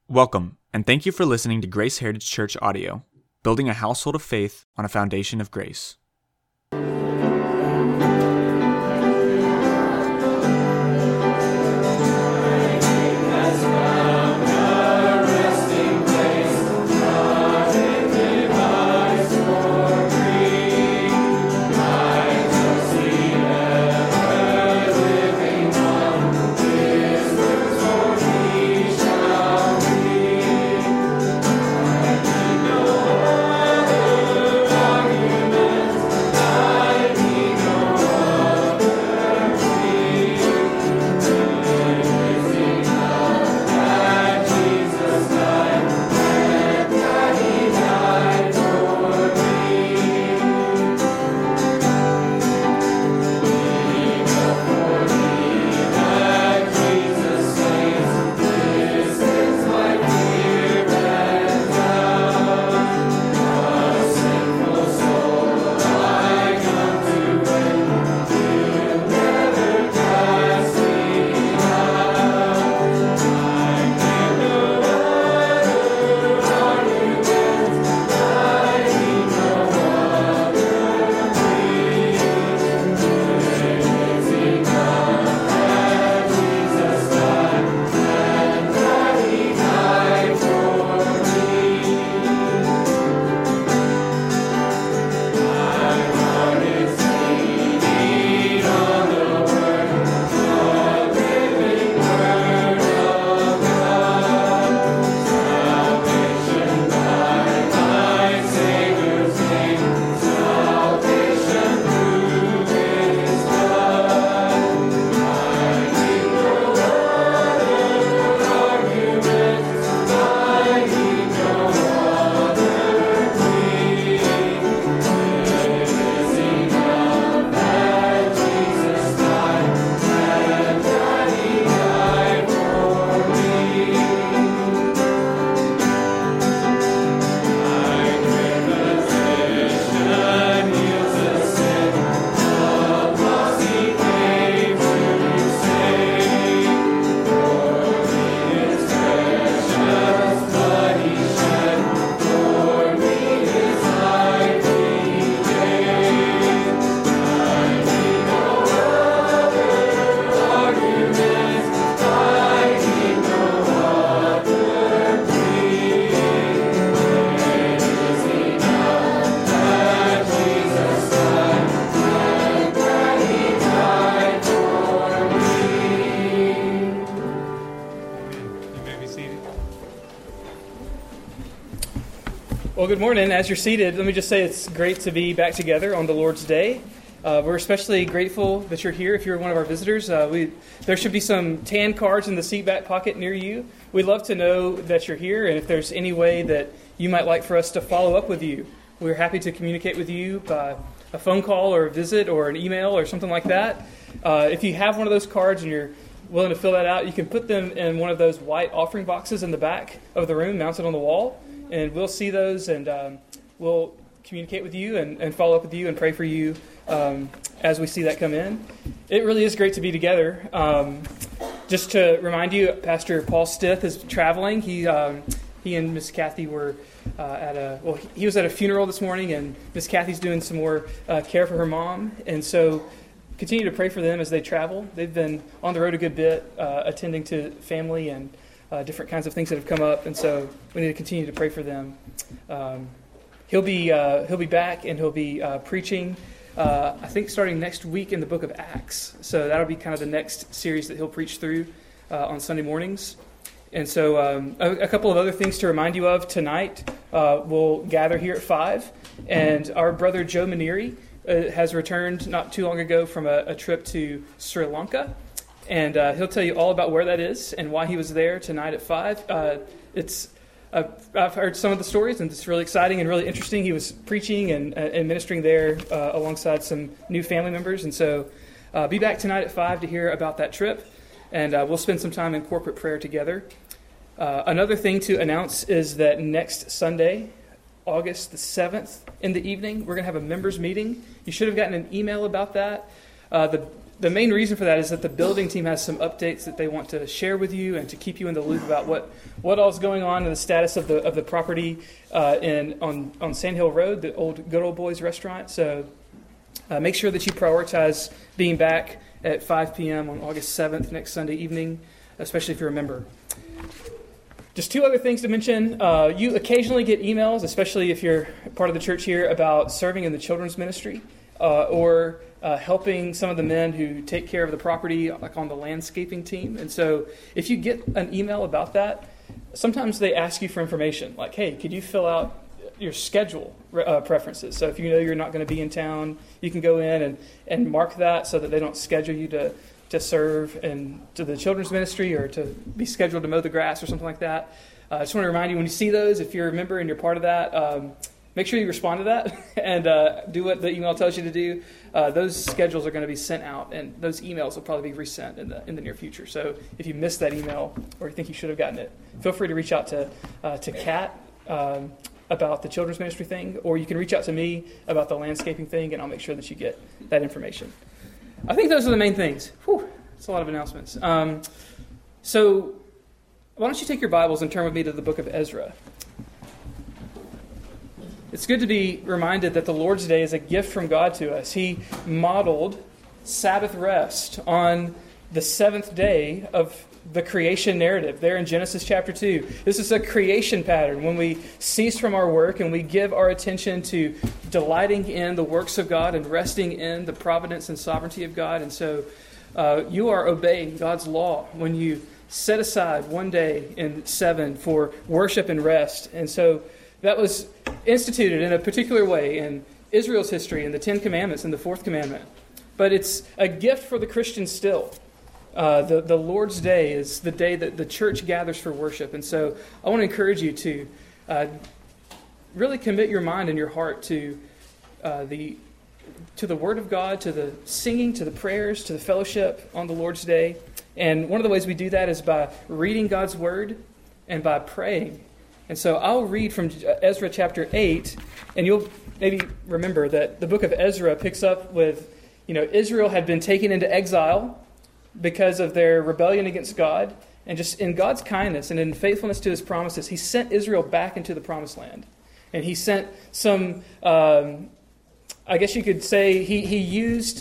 Welcome, and thank you for listening to Grace Heritage Church Audio, building a household of faith on a foundation of grace. Well, good morning. As you're seated, let me just say it's great to be back together on the Lord's Day. We're especially grateful that you're here. If you're one of our visitors, there should be some tan cards in the seat back pocket near you. We'd love to know that you're here, and if there's any way that you might like for us to follow up with you, we're happy to communicate with you by a phone call or a visit or an email or something like that. If you have one of those cards and you're willing to fill that out, you can put them in one of those white offering boxes in the back of the room mounted on the wall. And we'll see those, and we'll communicate with you and follow up with you and pray for you as we see that come in. It really is great to be together. Just to remind you, Pastor Paul Stith is traveling. He and Miss Kathy were he was at a funeral this morning, and Miss Kathy's doing some more care for her mom. And so continue to pray for them as they travel. They've been on the road a good bit, attending to family and different kinds of things that have come up, and so we need to continue to pray for them. He'll be back, and he'll be preaching, I think, starting next week in the book of Acts. So that'll be kind of the next series that he'll preach through on Sunday mornings. And so a couple of other things to remind you of tonight. We'll gather here at 5, and our brother Joe Maneri has returned not too long ago from a trip to Sri Lanka. And he'll tell you all about where that is and why he was there tonight at 5. I've heard some of the stories, and it's really exciting and really interesting. He was preaching and ministering there alongside some new family members. And so be back tonight at 5 to hear about that trip. And we'll spend some time in corporate prayer together. Another thing to announce is that next Sunday, August the 7th in the evening, we're going to have a members meeting. You should have gotten an email about that. the main reason for that is that the building team has some updates that they want to share with you and to keep you in the loop about what all is going on and the status of the property on Sand Hill Road, the old Good Old Boys restaurant. So make sure that you prioritize being back at 5 p.m. on August 7th, next Sunday evening, especially if you're a member. Just two other things to mention. You occasionally get emails, especially if you're part of the church here, about serving in the children's ministry or helping some of the men who take care of the property, like on the landscaping team. And so if you get an email about that, sometimes they ask you for information, like, hey, could you fill out your schedule preferences? So if you know you're not going to be in town, you can go in and mark that so that they don't schedule you to serve to the children's ministry or to be scheduled to mow the grass or something like that. I just want to remind you, when you see those, if you're a member and you're part of that, make sure you respond to that and do what the email tells you to do. Those schedules are going to be sent out, and those emails will probably be resent in the near future. So if you missed that email or you think you should have gotten it, feel free to reach out to Kat about the children's ministry thing, or you can reach out to me about the landscaping thing, and I'll make sure that you get that information. I think those are the main things. Whew, that's a lot of announcements. So why don't you take your Bibles and turn with me to the book of Ezra. It's good to be reminded that the Lord's Day is a gift from God to us. He modeled Sabbath rest on the seventh day of the creation narrative there in Genesis chapter 2. This is a creation pattern when we cease from our work and we give our attention to delighting in the works of God and resting in the providence and sovereignty of God. And so you are obeying God's law when you set aside one day in 7 for worship and rest. And so that was instituted in a particular way in Israel's history, in the Ten Commandments and the Fourth Commandment. But it's a gift for the Christian still. The Lord's Day is the day that the church gathers for worship. And so I want to encourage you to really commit your mind and your heart to the Word of God, to the singing, to the prayers, to the fellowship on the Lord's Day. And one of the ways we do that is by reading God's Word and by praying. And so I'll read from Ezra chapter 8, and you'll maybe remember that the book of Ezra picks up with, Israel had been taken into exile because of their rebellion against God. And just in God's kindness and in faithfulness to His promises, He sent Israel back into the promised land. And He sent some, I guess you could say, He used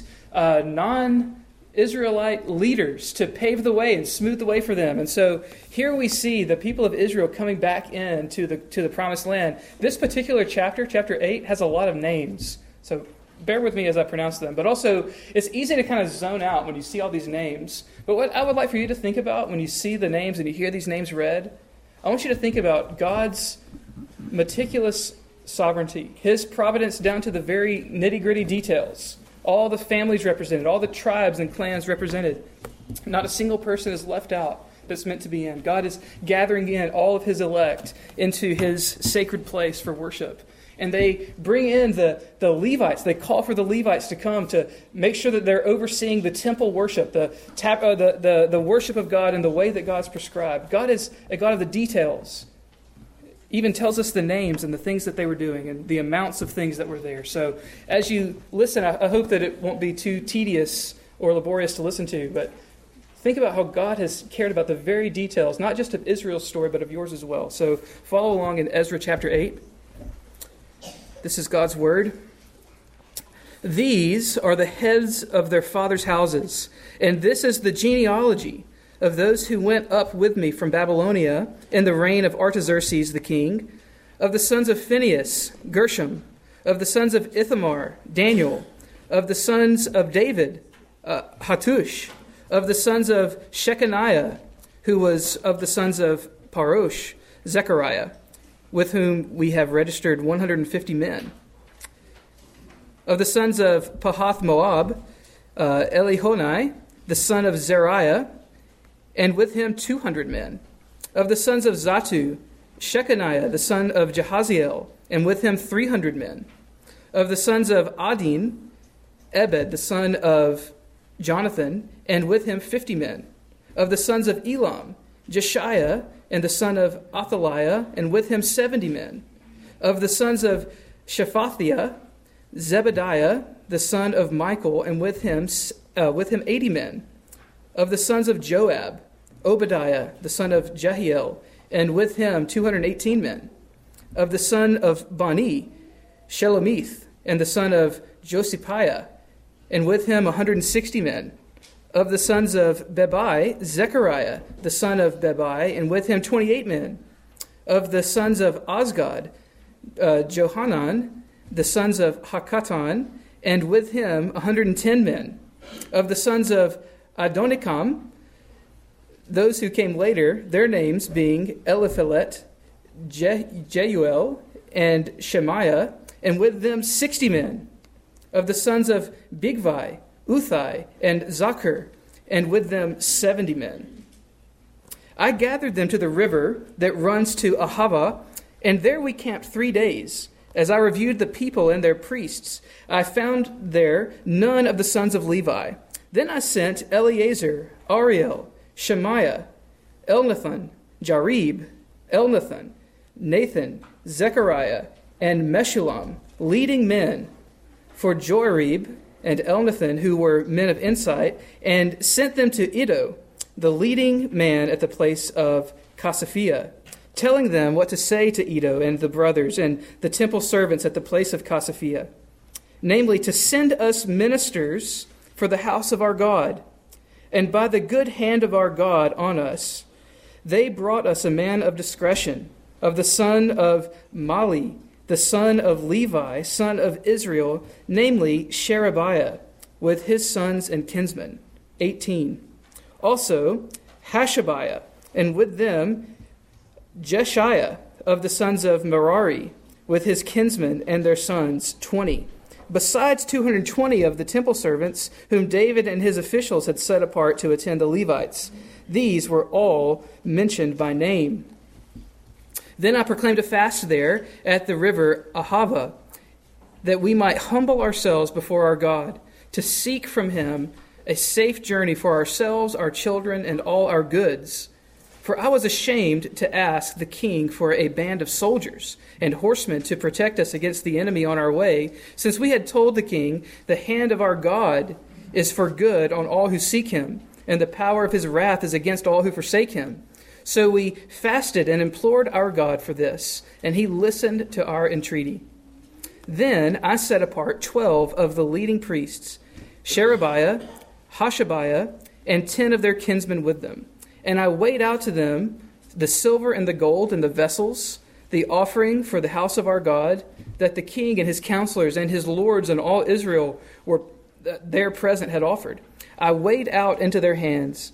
non-Israelite leaders to pave the way and smooth the way for them. And so here we see the people of Israel coming back into the promised land. This particular chapter 8, has a lot of names. So bear with me as I pronounce them. But also, it's easy to kind of zone out when you see all these names. But what I would like for you to think about when you see the names and you hear these names read, I want you to think about God's meticulous sovereignty, His providence down to the very nitty-gritty details. All the families represented, all the tribes and clans represented. Not a single person is left out that's meant to be in. God is gathering in all of His elect into His sacred place for worship. And they bring in the Levites. They call for the Levites to come to make sure that they're overseeing the temple worship, the worship of God in the way that God's prescribed. God is a God of the details. Even tells us the names and the things that they were doing and the amounts of things that were there. So as you listen, I hope that it won't be too tedious or laborious to listen to, but think about how God has cared about the very details, not just of Israel's story, but of yours as well. So follow along in Ezra chapter 8. This is God's word. These are the heads of their fathers' houses, and this is the genealogy of those who went up with me from Babylonia in the reign of Artaxerxes the king, of the sons of Phinehas, Gershom, of the sons of Ithamar, Daniel, of the sons of David, Hattush, of the sons of Shechaniah, who was of the sons of Parosh, Zechariah, with whom we have registered 150 men. Of the sons of Pahath Moab, Elihonai, the son of Zeriah, and with him 200 men. Of the sons of Zatu, Shechaniah, the son of Jahaziel, and with him 300 men. Of the sons of Adin, Ebed, the son of Jonathan, and with him 50 men. Of the sons of Elam, Jeshiah, and the son of Athaliah, and with him 70 men. Of the sons of Shephathiah, Zebediah, the son of Michael, and with him 80 men. Of the sons of Joab, Obadiah, the son of Jehiel, and with him 218 men. Of the son of Bani, Shelomith, and the son of Josipiah, and with him 160 men. Of the sons of Bebai, Zechariah, the son of Bebai, and with him 28 men. Of the sons of Azgad, Johanan, the sons of Hakatan, and with him 110 men. Of the sons of Adonikam, those who came later, their names being Eliphelet, Jeuel, and Shemaiah, and with them 60 men. Of the sons of Bigvai, Uthai, and Zachar, and with them 70 men. I gathered them to the river that runs to Ahava, and there we camped 3 days. As I reviewed the people and their priests, I found there none of the sons of Levi. Then I sent Eleazar, Ariel, Shemaiah, Elnathan, Jarib, Elnathan, Nathan, Zechariah, and Meshullam, leading men, for Joarib and Elnathan, who were men of insight, and sent them to Iddo, the leading man at the place of Casaphia, telling them what to say to Iddo and the brothers and the temple servants at the place of Casaphia, namely, to send us ministers for the house of our God. And by the good hand of our God on us, they brought us a man of discretion, of the son of Mali, the son of Levi, son of Israel, namely Sherebiah, with his sons and kinsmen, 18. Also Hashabiah, and with them Jeshiah, of the sons of Merari, with his kinsmen and their sons, 20. Besides 220 of the temple servants, whom David and his officials had set apart to attend the Levites. These were all mentioned by name. Then I proclaimed a fast there at the river Ahava, that we might humble ourselves before our God, to seek from him a safe journey for ourselves, our children, and all our goods. For I was ashamed to ask the king for a band of soldiers and horsemen to protect us against the enemy on our way, since we had told the king, the hand of our God is for good on all who seek him, and the power of his wrath is against all who forsake him. So we fasted and implored our God for this, and he listened to our entreaty. Then I set apart 12 of the leading priests, Sherebiah, Hashabiah, and 10 of their kinsmen with them. And I weighed out to them the silver and the gold and the vessels, the offering for the house of our God, that the king and his counselors and his lords and all Israel were there present had offered. I weighed out into their hands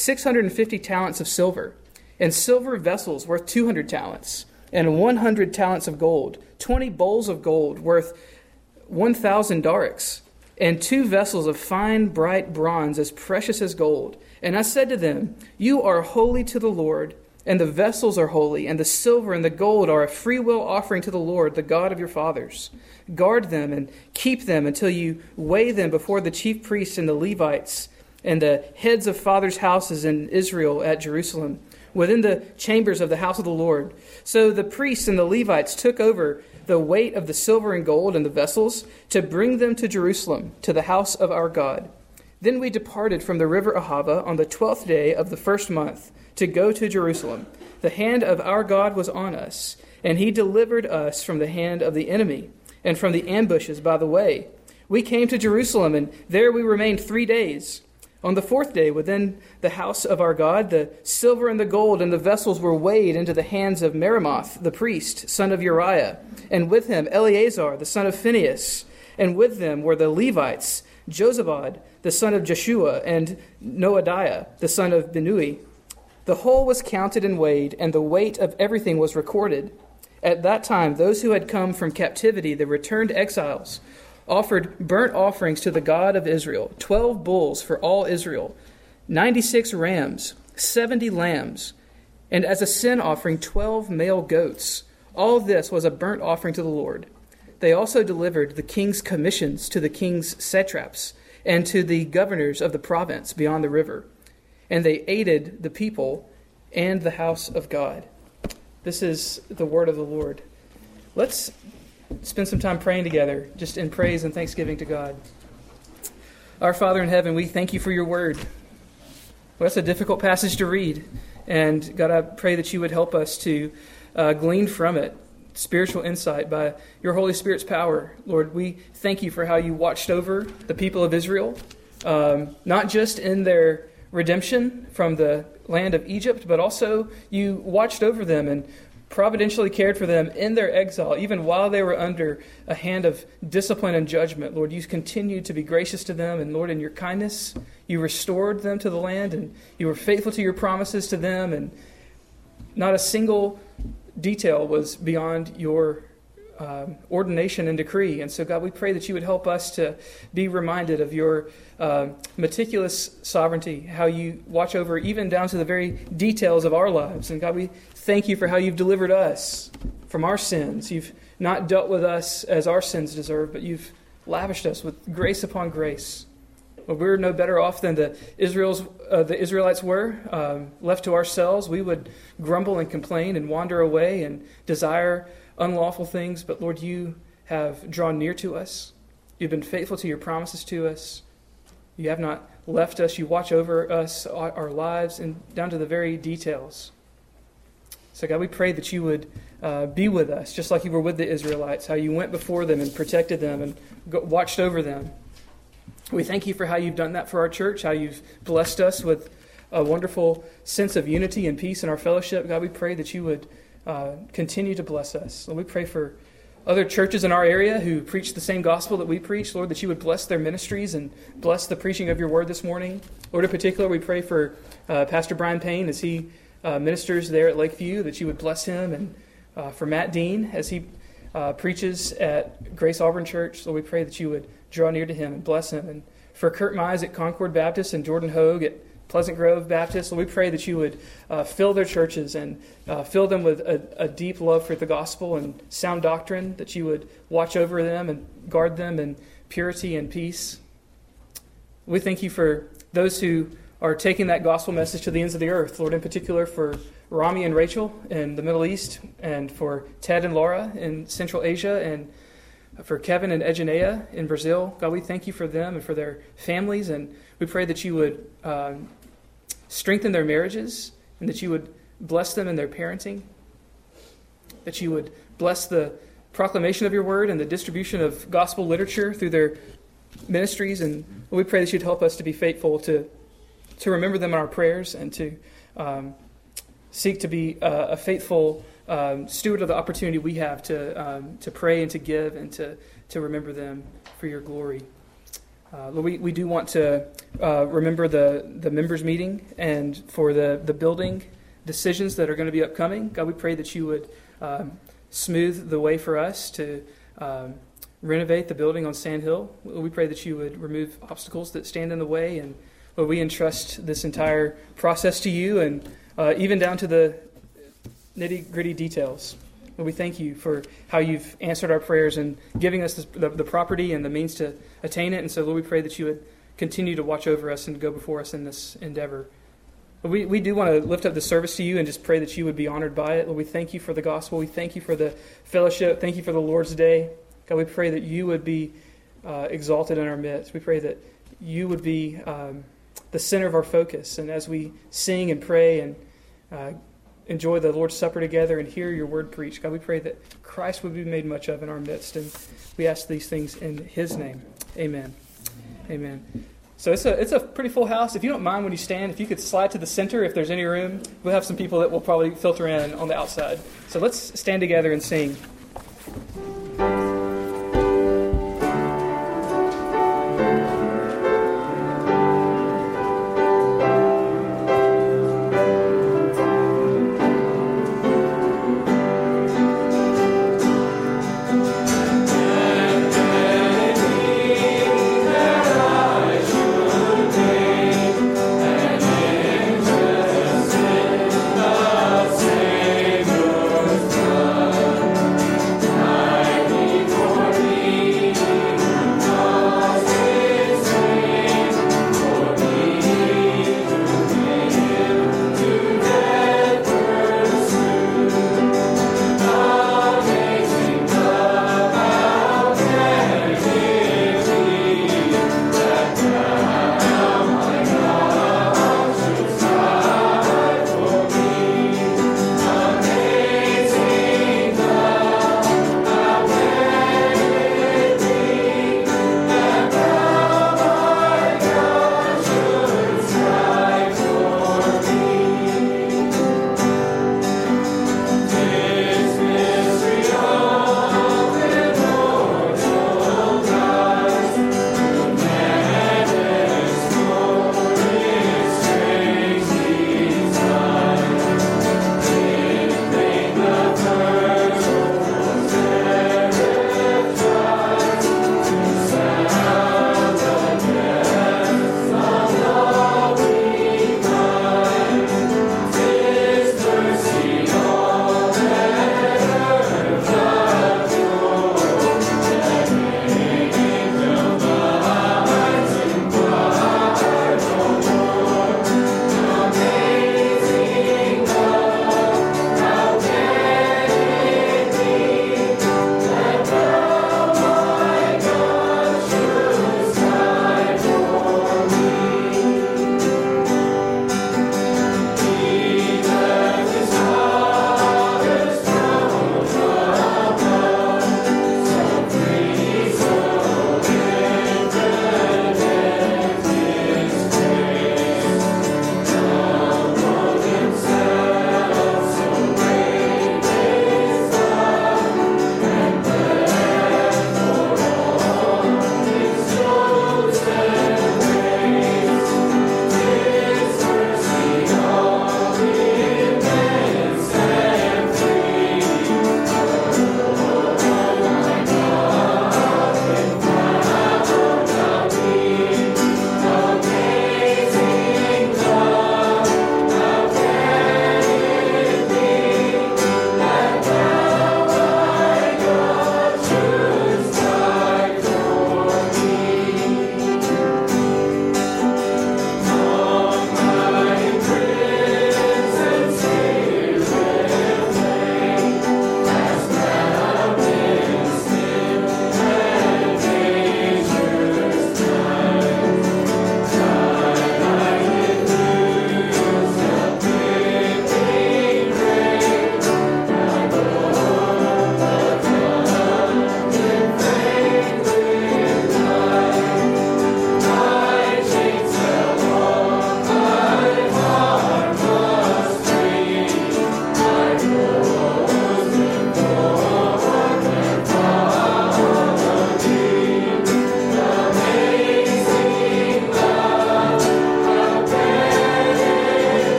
650 talents of silver, and silver vessels worth 200 talents, and 100 talents of gold, 20 bowls of gold worth 1,000 darics, and 2 vessels of fine bright bronze as precious as gold. And I said to them, you are holy to the Lord, and the vessels are holy, and the silver and the gold are a freewill offering to the Lord, the God of your fathers. Guard them and keep them until you weigh them before the chief priests and the Levites and the heads of fathers' houses in Israel at Jerusalem, within the chambers of the house of the Lord. So the priests and the Levites took over the weight of the silver and gold and the vessels to bring them to Jerusalem, to the house of our God. Then we departed from the river Ahava on the 12th day of the first month to go to Jerusalem. The hand of our God was on us, and he delivered us from the hand of the enemy and from the ambushes by the way. We came to Jerusalem, and there we remained 3 days. On the 4th day, within the house of our God, the silver and the gold and the vessels were weighed into the hands of Meremoth, the priest, son of Uriah, and with him Eleazar, the son of Phinehas, and with them were the Levites, Jozabad, the son of Jeshua, and Noadiah, the son of Binui. The whole was counted and weighed, and the weight of everything was recorded. At that time, those who had come from captivity, the returned exiles, offered burnt offerings to the God of Israel, 12 bulls for all Israel, 96 rams, 70 lambs, and as a sin offering 12 male goats. All this was a burnt offering to the Lord. They also delivered the king's commissions to the king's satraps and to the governors of the province beyond the river. And they aided the people and the house of God. This is the word of the Lord. Let's spend some time praying together, just in praise and thanksgiving to God. Our Father in heaven, we thank you for your word. Well, that's a difficult passage to read. And God, I pray that you would help us to glean from it spiritual insight by your Holy Spirit's power. Lord, we thank you for how you watched over the people of Israel, not just in their redemption from the land of Egypt, but also you watched over them and providentially cared for them in their exile, even while they were under a hand of discipline and judgment. Lord, you continued to be gracious to them, and Lord, in your kindness, you restored them to the land, and you were faithful to your promises to them, and not a single detail was beyond your ordination and decree. And so, God, we pray that you would help us to be reminded of your meticulous sovereignty, how you watch over even down to the very details of our lives. And God, we thank you for how you've delivered us from our sins. You've not dealt with us as our sins deserve, but you've lavished us with grace upon grace. Well, we're no better off than the Israelites were. Left to ourselves, we would grumble and complain and wander away and desire unlawful things. But Lord, you have drawn near to us. You've been faithful to your promises to us. You have not left us. You watch over us, our lives, and down to the very details. So God, we pray that you would be with us, just like you were with the Israelites, how you went before them and protected them and watched over them. We thank you for how you've done that for our church, how you've blessed us with a wonderful sense of unity and peace in our fellowship. God, we pray that you would continue to bless us. Lord, we pray for other churches in our area who preach the same gospel that we preach. Lord, that you would bless their ministries and bless the preaching of your word this morning. Lord, in particular, we pray for Pastor Brian Payne as he ministers there at Lakeview, that you would bless him, and for Matt Dean as he preaches at Grace Auburn Church. So we pray that you would draw near to him and bless him. And for Kurt Mize at Concord Baptist and Jordan Hogue at Pleasant Grove Baptist, we pray that you would fill their churches and fill them with a deep love for the gospel and sound doctrine, that you would watch over them and guard them in purity and peace. We thank you for those who are taking that gospel message to the ends of the earth, Lord, in particular for Rami and Rachel in the Middle East, and for Ted and Laura in Central Asia, and for Kevin and Eginea in Brazil. God, we thank you for them and for their families, and we pray that you would strengthen their marriages, and that you would bless them in their parenting, that you would bless the proclamation of your word and the distribution of gospel literature through their ministries. And we pray that you'd help us to be faithful to remember them in our prayers, and to seek to be a faithful steward of the opportunity we have to pray and to give and to remember them for your glory. We do want to remember the members' meeting and for the building decisions that are going to be upcoming. God, we pray that you would smooth the way for us to renovate the building on Sand Hill. We pray that you would remove obstacles that stand in the way, and Lord, we entrust this entire process to you, and even down to the nitty-gritty details. Lord, we thank you for how you've answered our prayers and giving us the property and the means to attain it. And so, Lord, we pray that you would continue to watch over us and go before us in this endeavor. But we do want to lift up the service to you and just pray that you would be honored by it. Lord, we thank you for the gospel. We thank you for the fellowship. Thank you for the Lord's Day. God, we pray that you would be exalted in our midst. We pray that you would be the center of our focus. And as we sing and pray and enjoy the Lord's Supper together and hear your word preached, God, we pray that Christ would be made much of in our midst. And we ask these things in his name. Amen. Amen. So it's a pretty full house. If you don't mind when you stand, if you could slide to the center if there's any room. We'll have some people that will probably filter in on the outside. So let's stand together and sing.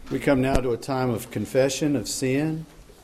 We come now to a time of confession of sin.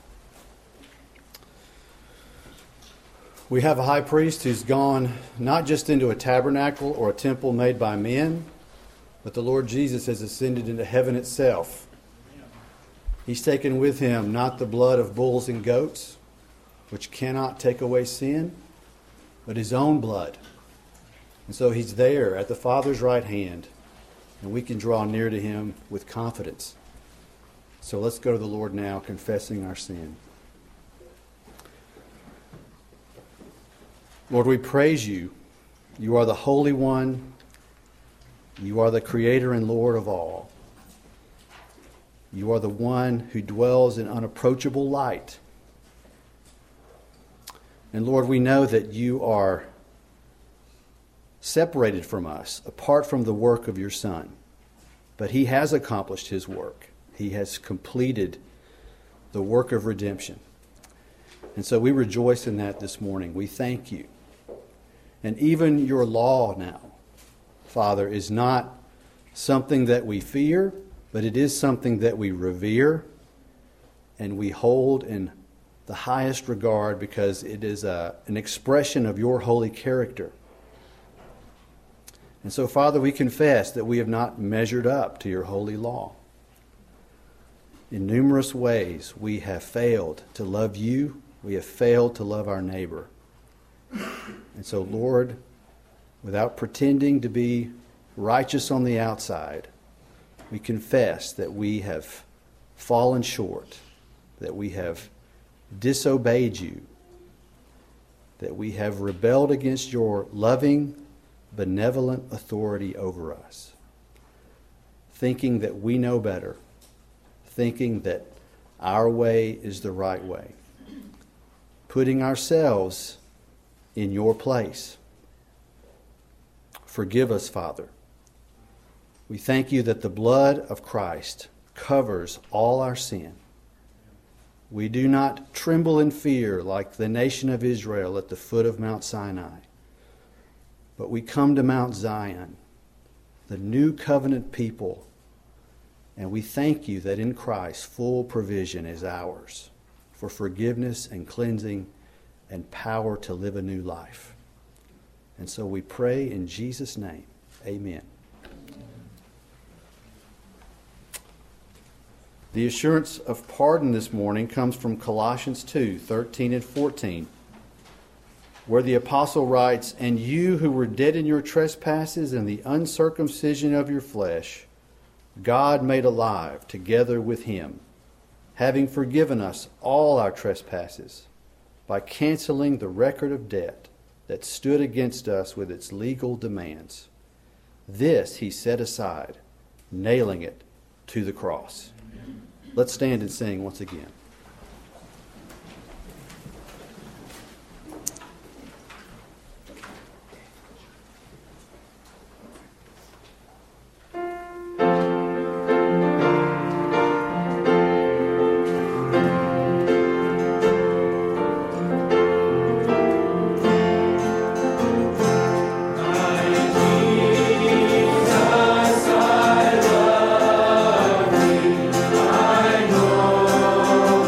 We have a high priest who's gone not just into a tabernacle or a temple made by men, but the Lord Jesus has ascended into heaven itself. He's taken with him not the blood of bulls and goats, which cannot take away sin, but his own blood. And so he's there at the Father's right hand, and we can draw near to him with confidence. So let's go to the Lord now, confessing our sin. Lord, we praise you. You are the Holy One. You are the Creator and Lord of all. You are the one who dwells in unapproachable light. And Lord, we know that you are separated from us, apart from the work of your Son. But he has accomplished his work. He has completed the work of redemption. And so we rejoice in that this morning. We thank you. And even your law now, Father, is not something that we fear, but it is something that we revere and we hold in the highest regard because it is an expression of your holy character. And so, Father, we confess that we have not measured up to your holy law. In numerous ways, we have failed to love you. We have failed to love our neighbor. And so, Lord, without pretending to be righteous on the outside, we confess that we have fallen short, that we have disobeyed you, that we have rebelled against your loving, benevolent authority over us, thinking that we know better, thinking that our way is the right way, putting ourselves in your place. Forgive us, Father. We thank you that the blood of Christ covers all our sin. We do not tremble in fear like the nation of Israel at the foot of Mount Sinai, but we come to Mount Zion, the new covenant people, and we thank you that in Christ full provision is ours for forgiveness and cleansing and power to live a new life. And so we pray in Jesus' name. Amen. The assurance of pardon this morning comes from Colossians 2:13 and 14, where the apostle writes, "And you who were dead in your trespasses and the uncircumcision of your flesh, God made alive together with him, having forgiven us all our trespasses, by canceling the record of debt that stood against us with its legal demands. This he set aside, nailing it to the cross." Let's stand and sing once again. I know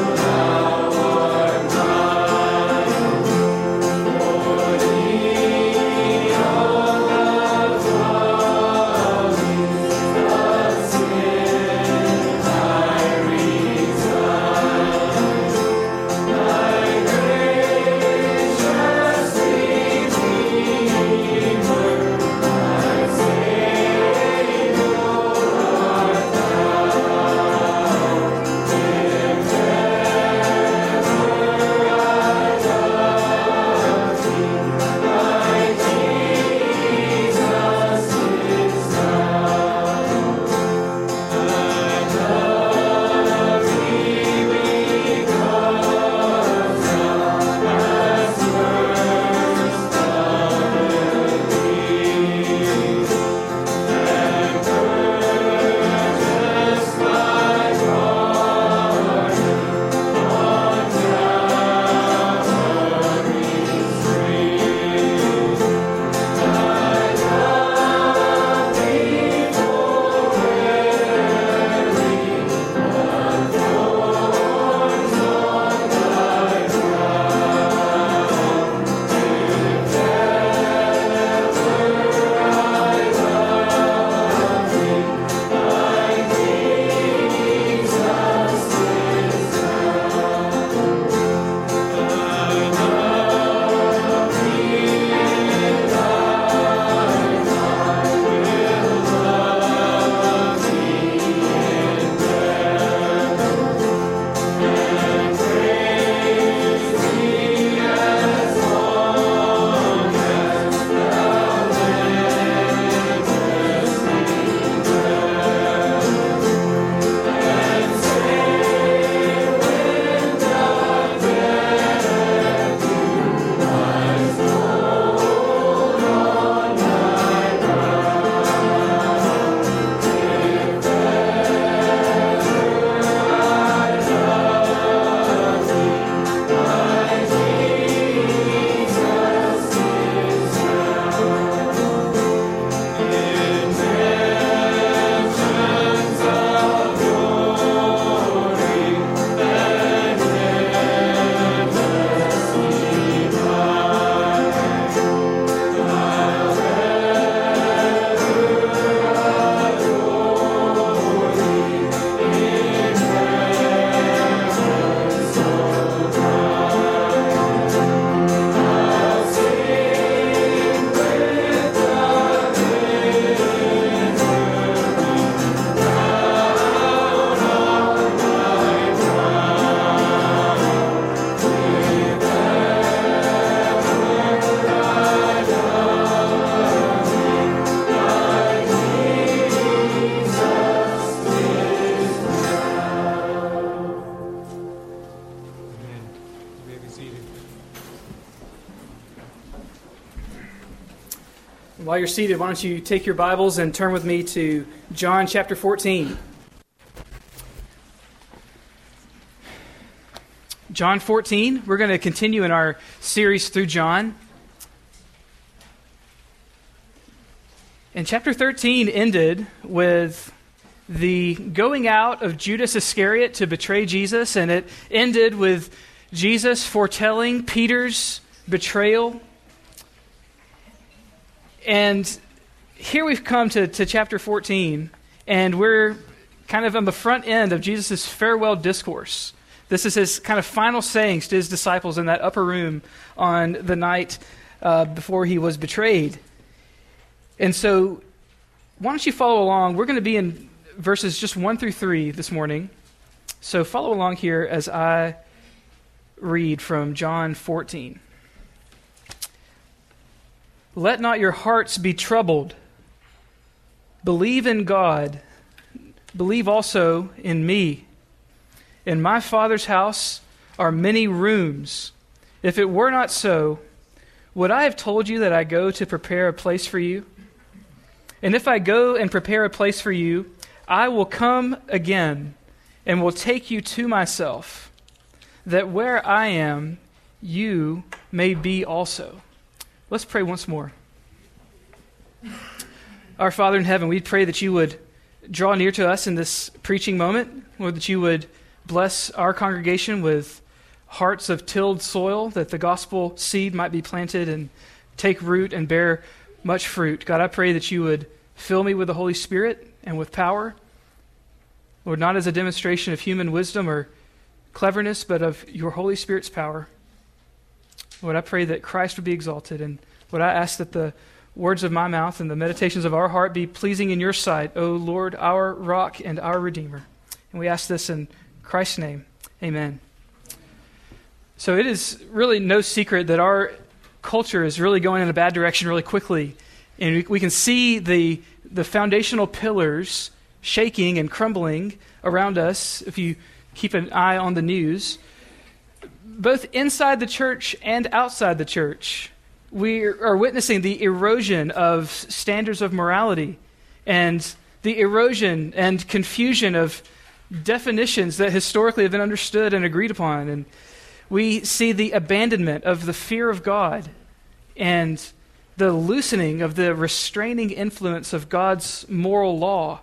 While you're seated, why don't you take your Bibles and turn with me to John chapter 14. John 14, we're going to continue in our series through John. And chapter 13 ended with the going out of Judas Iscariot to betray Jesus, and it ended with Jesus foretelling Peter's betrayal. And here we've come to chapter 14, and we're kind of on the front end of Jesus' farewell discourse. This is his kind of final sayings to his disciples in that upper room on the night before he was betrayed. And so, why don't you follow along? We're going to be in verses just 1 through 3 this morning. So follow along here as I read from John 14. Let not your hearts be troubled. Believe in God. Believe also in me. In my Father's house are many rooms. If it were not so, would I have told you that I go to prepare a place for you? And if I go and prepare a place for you, I will come again and will take you to myself, that where I am, you may be also. Let's pray once more. Our Father in heaven, we pray that you would draw near to us in this preaching moment, Lord, that you would bless our congregation with hearts of tilled soil, that the gospel seed might be planted and take root and bear much fruit. God, I pray that you would fill me with the Holy Spirit and with power, Lord, not as a demonstration of human wisdom or cleverness, but of your Holy Spirit's power. Lord, I pray that Christ would be exalted, and Lord, I ask that the words of my mouth and the meditations of our heart be pleasing in your sight, O Lord, our rock and our Redeemer. And we ask this in Christ's name. Amen. So it is really no secret that our culture is really going in a bad direction really quickly. And we can see the foundational pillars shaking and crumbling around us if you keep an eye on the news. Both inside the church and outside the church, we are witnessing the erosion of standards of morality and the erosion and confusion of definitions that historically have been understood and agreed upon. And we see the abandonment of the fear of God and the loosening of the restraining influence of God's moral law.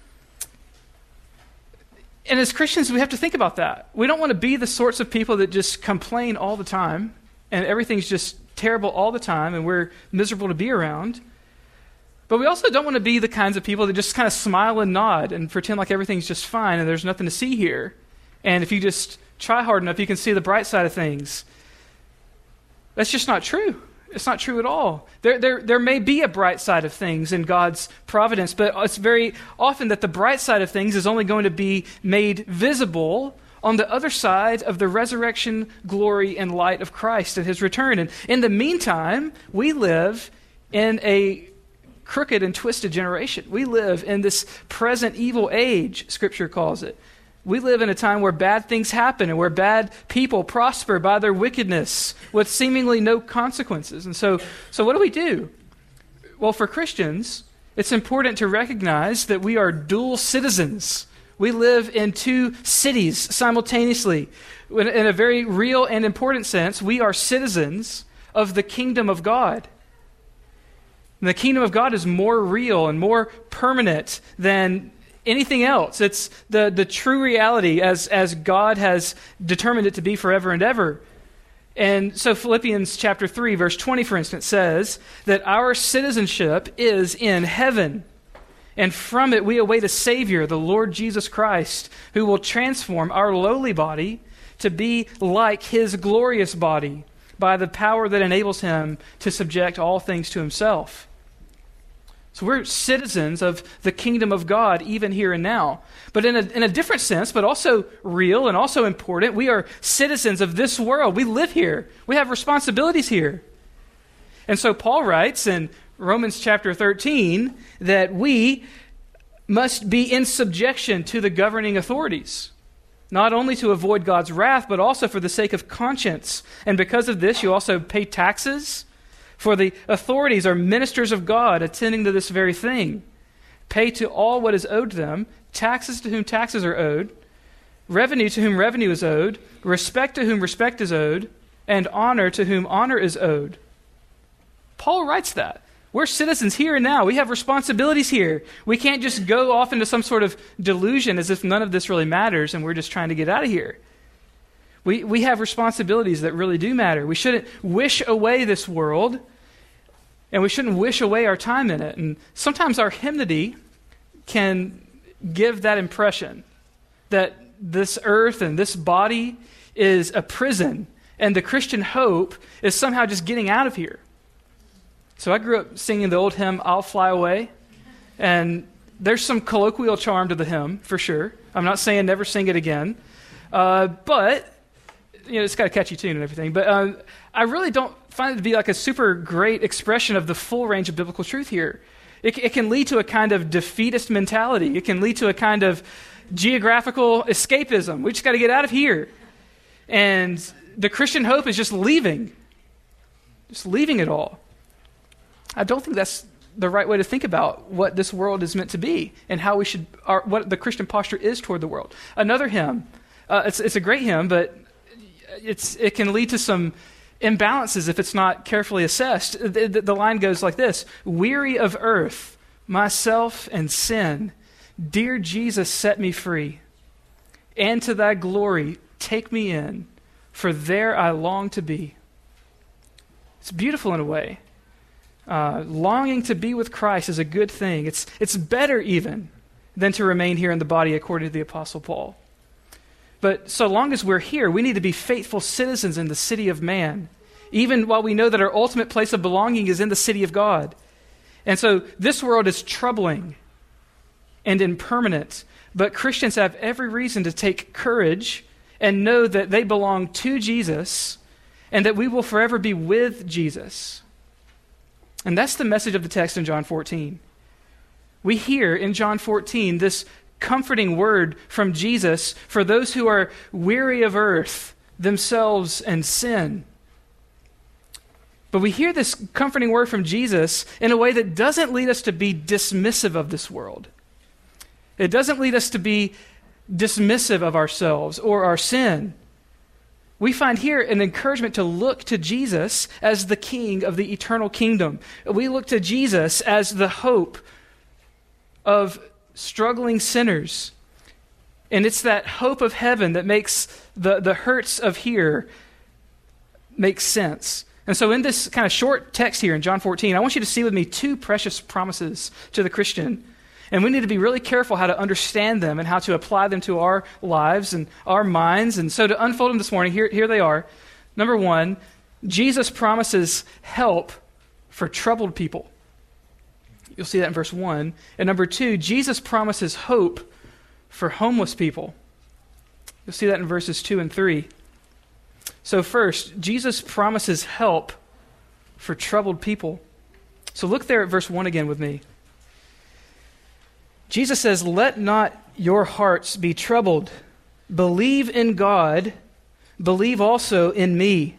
And as Christians, we have to think about that. We don't want to be the sorts of people that just complain all the time and everything's just terrible all the time and we're miserable to be around. But we also don't want to be the kinds of people that just kind of smile and nod and pretend like everything's just fine and there's nothing to see here. And if you just try hard enough, you can see the bright side of things. That's just not true. It's not true at all. There may be a bright side of things in God's providence, but it's very often that the bright side of things is only going to be made visible on the other side of the resurrection, glory, and light of Christ and his return. And in the meantime, we live in a crooked and twisted generation. We live in this present evil age, Scripture calls it. We live in a time where bad things happen and where bad people prosper by their wickedness with seemingly no consequences. And so what do we do? Well, for Christians, it's important to recognize that we are dual citizens. We live in two cities simultaneously. In a very real and important sense, we are citizens of the kingdom of God. And the kingdom of God is more real and more permanent than anything else. It's the true reality as God has determined it to be forever and ever. And so Philippians chapter 3, verse 20, for instance, says that our citizenship is in heaven. And from it we await a Savior, the Lord Jesus Christ, who will transform our lowly body to be like his glorious body by the power that enables him to subject all things to himself. So we're citizens of the kingdom of God, even here and now. But in a different sense, but also real and also important, we are citizens of this world. We live here. We have responsibilities here. And so Paul writes in Romans chapter 13 that we must be in subjection to the governing authorities, not only to avoid God's wrath, but also for the sake of conscience. And because of this, you also pay taxes, For the authorities are ministers of God, attending to this very thing. Pay to all what is owed them, taxes to whom taxes are owed, revenue to whom revenue is owed, respect to whom respect is owed, and honor to whom honor is owed. Paul writes that. We're citizens here and now. We have responsibilities here. We can't just go off into some sort of delusion as if none of this really matters and we're just trying to get out of here. We have responsibilities that really do matter. We shouldn't wish away this world, and we shouldn't wish away our time in it. And sometimes our hymnody can give that impression that this earth and this body is a prison, and the Christian hope is somehow just getting out of here. So I grew up singing the old hymn, I'll Fly Away, and there's some colloquial charm to the hymn, for sure. I'm not saying never sing it again, but it's got a catchy tune and everything, but I really don't find it to be like a super great expression of the full range of biblical truth here. It can lead to a kind of defeatist mentality. It can lead to a kind of geographical escapism. We just got to get out of here. And the Christian hope is just leaving it all. I don't think that's the right way to think about what this world is meant to be and how what the Christian posture is toward the world. Another hymn, it's a great hymn, but it can lead to some imbalances if it's not carefully assessed. The line goes like this: weary of earth, myself and sin, dear Jesus, set me free, and to thy glory take me in, for there I long to be. It's beautiful in a way. Longing to be with Christ is a good thing. It's better even than to remain here in the body, according to the Apostle Paul. But so long as we're here, we need to be faithful citizens in the city of man, even while we know that our ultimate place of belonging is in the city of God. And so this world is troubling and impermanent, but Christians have every reason to take courage and know that they belong to Jesus and that we will forever be with Jesus. And that's the message of the text in John 14. We hear in John 14 this comforting word from Jesus for those who are weary of earth, themselves, and sin. But we hear this comforting word from Jesus in a way that doesn't lead us to be dismissive of this world. It doesn't lead us to be dismissive of ourselves or our sin. We find here an encouragement to look to Jesus as the King of the eternal kingdom. We look to Jesus as the hope of struggling sinners. And it's that hope of heaven that makes the hurts of here make sense. And so in this kind of short text here in John 14, I want you to see with me two precious promises to the Christian. And we need to be really careful how to understand them and how to apply them to our lives and our minds. And so to unfold them this morning, here they are. Number one, Jesus promises help for troubled people. You'll see that in verse 1. And number 2, Jesus promises hope for homeless people. You'll see that in verses 2 and 3. So first, Jesus promises help for troubled people. So look there at verse 1 again with me. Jesus says, "Let not your hearts be troubled. Believe in God. Believe also in me."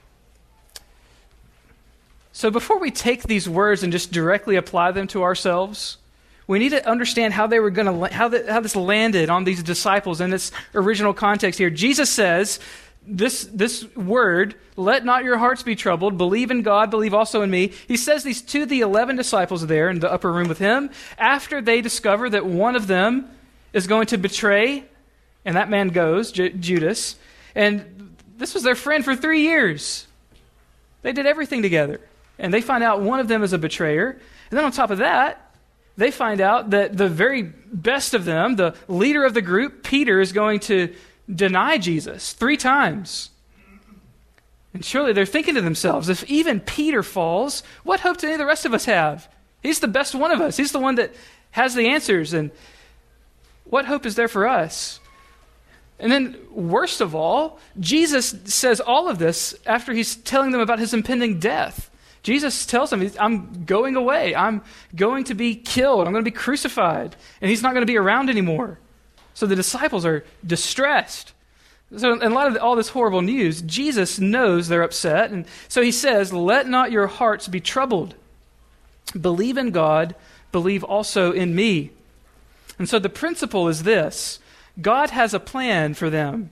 So before we take these words and just directly apply them to ourselves, we need to understand how they were going to how this landed on these disciples in its original context here. Jesus says this word, "Let not your hearts be troubled. Believe in God. Believe also in me." He says these to the 11 disciples there in the upper room with him after they discover that one of them is going to betray, and that man goes, Judas. And this was their friend for 3 years. They did everything together. And they find out one of them is a betrayer. And then on top of that, they find out that the very best of them, the leader of the group, Peter, is going to deny Jesus 3 times. And surely they're thinking to themselves, if even Peter falls, what hope do any of the rest of us have? He's the best one of us. He's the one that has the answers. And what hope is there for us? And then, worst of all, Jesus says all of this after he's telling them about his impending death. Jesus tells them, I'm going away. I'm going to be killed. I'm going to be crucified. And he's not going to be around anymore. So the disciples are distressed. So in light of all this horrible news, Jesus knows they're upset. And so he says, let not your hearts be troubled. Believe in God, believe also in me. And so the principle is this. God has a plan for them.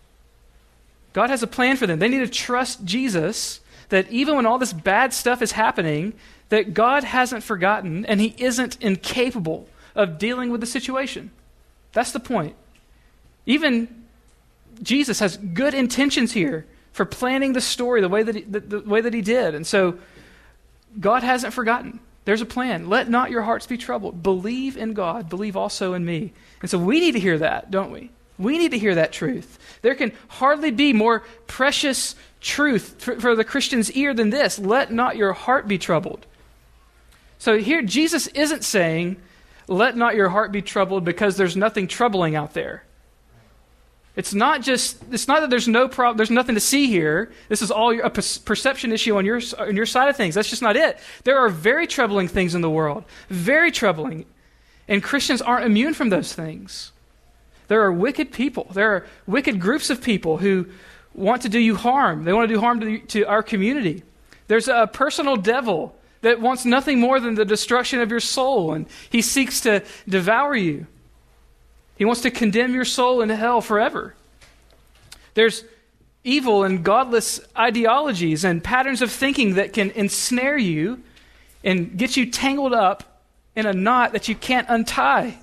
God has a plan for them. They need to trust Jesus, that even when all this bad stuff is happening, that God hasn't forgotten and he isn't incapable of dealing with the situation. That's the point. Even Jesus has good intentions here for planning the story the way that he did. And so God hasn't forgotten. There's a plan. Let not your hearts be troubled. Believe in God. Believe also in me. And so we need to hear that, don't we? We need to hear that truth. There can hardly be more precious truth for the Christian's ear than this. Let not your heart be troubled. So here Jesus isn't saying, let not your heart be troubled because there's nothing troubling out there. It's not that there's no problem, there's nothing to see here. This is all a perception issue on your side of things. That's just not it. There are very troubling things in the world. Very troubling. And Christians aren't immune from those things. There are wicked people. There are wicked groups of people who want to do you harm. They want to do harm to our community. There's a personal devil that wants nothing more than the destruction of your soul, and he seeks to devour you. He wants to condemn your soul into hell forever. There's evil and godless ideologies and patterns of thinking that can ensnare you and get you tangled up in a knot that you can't untie.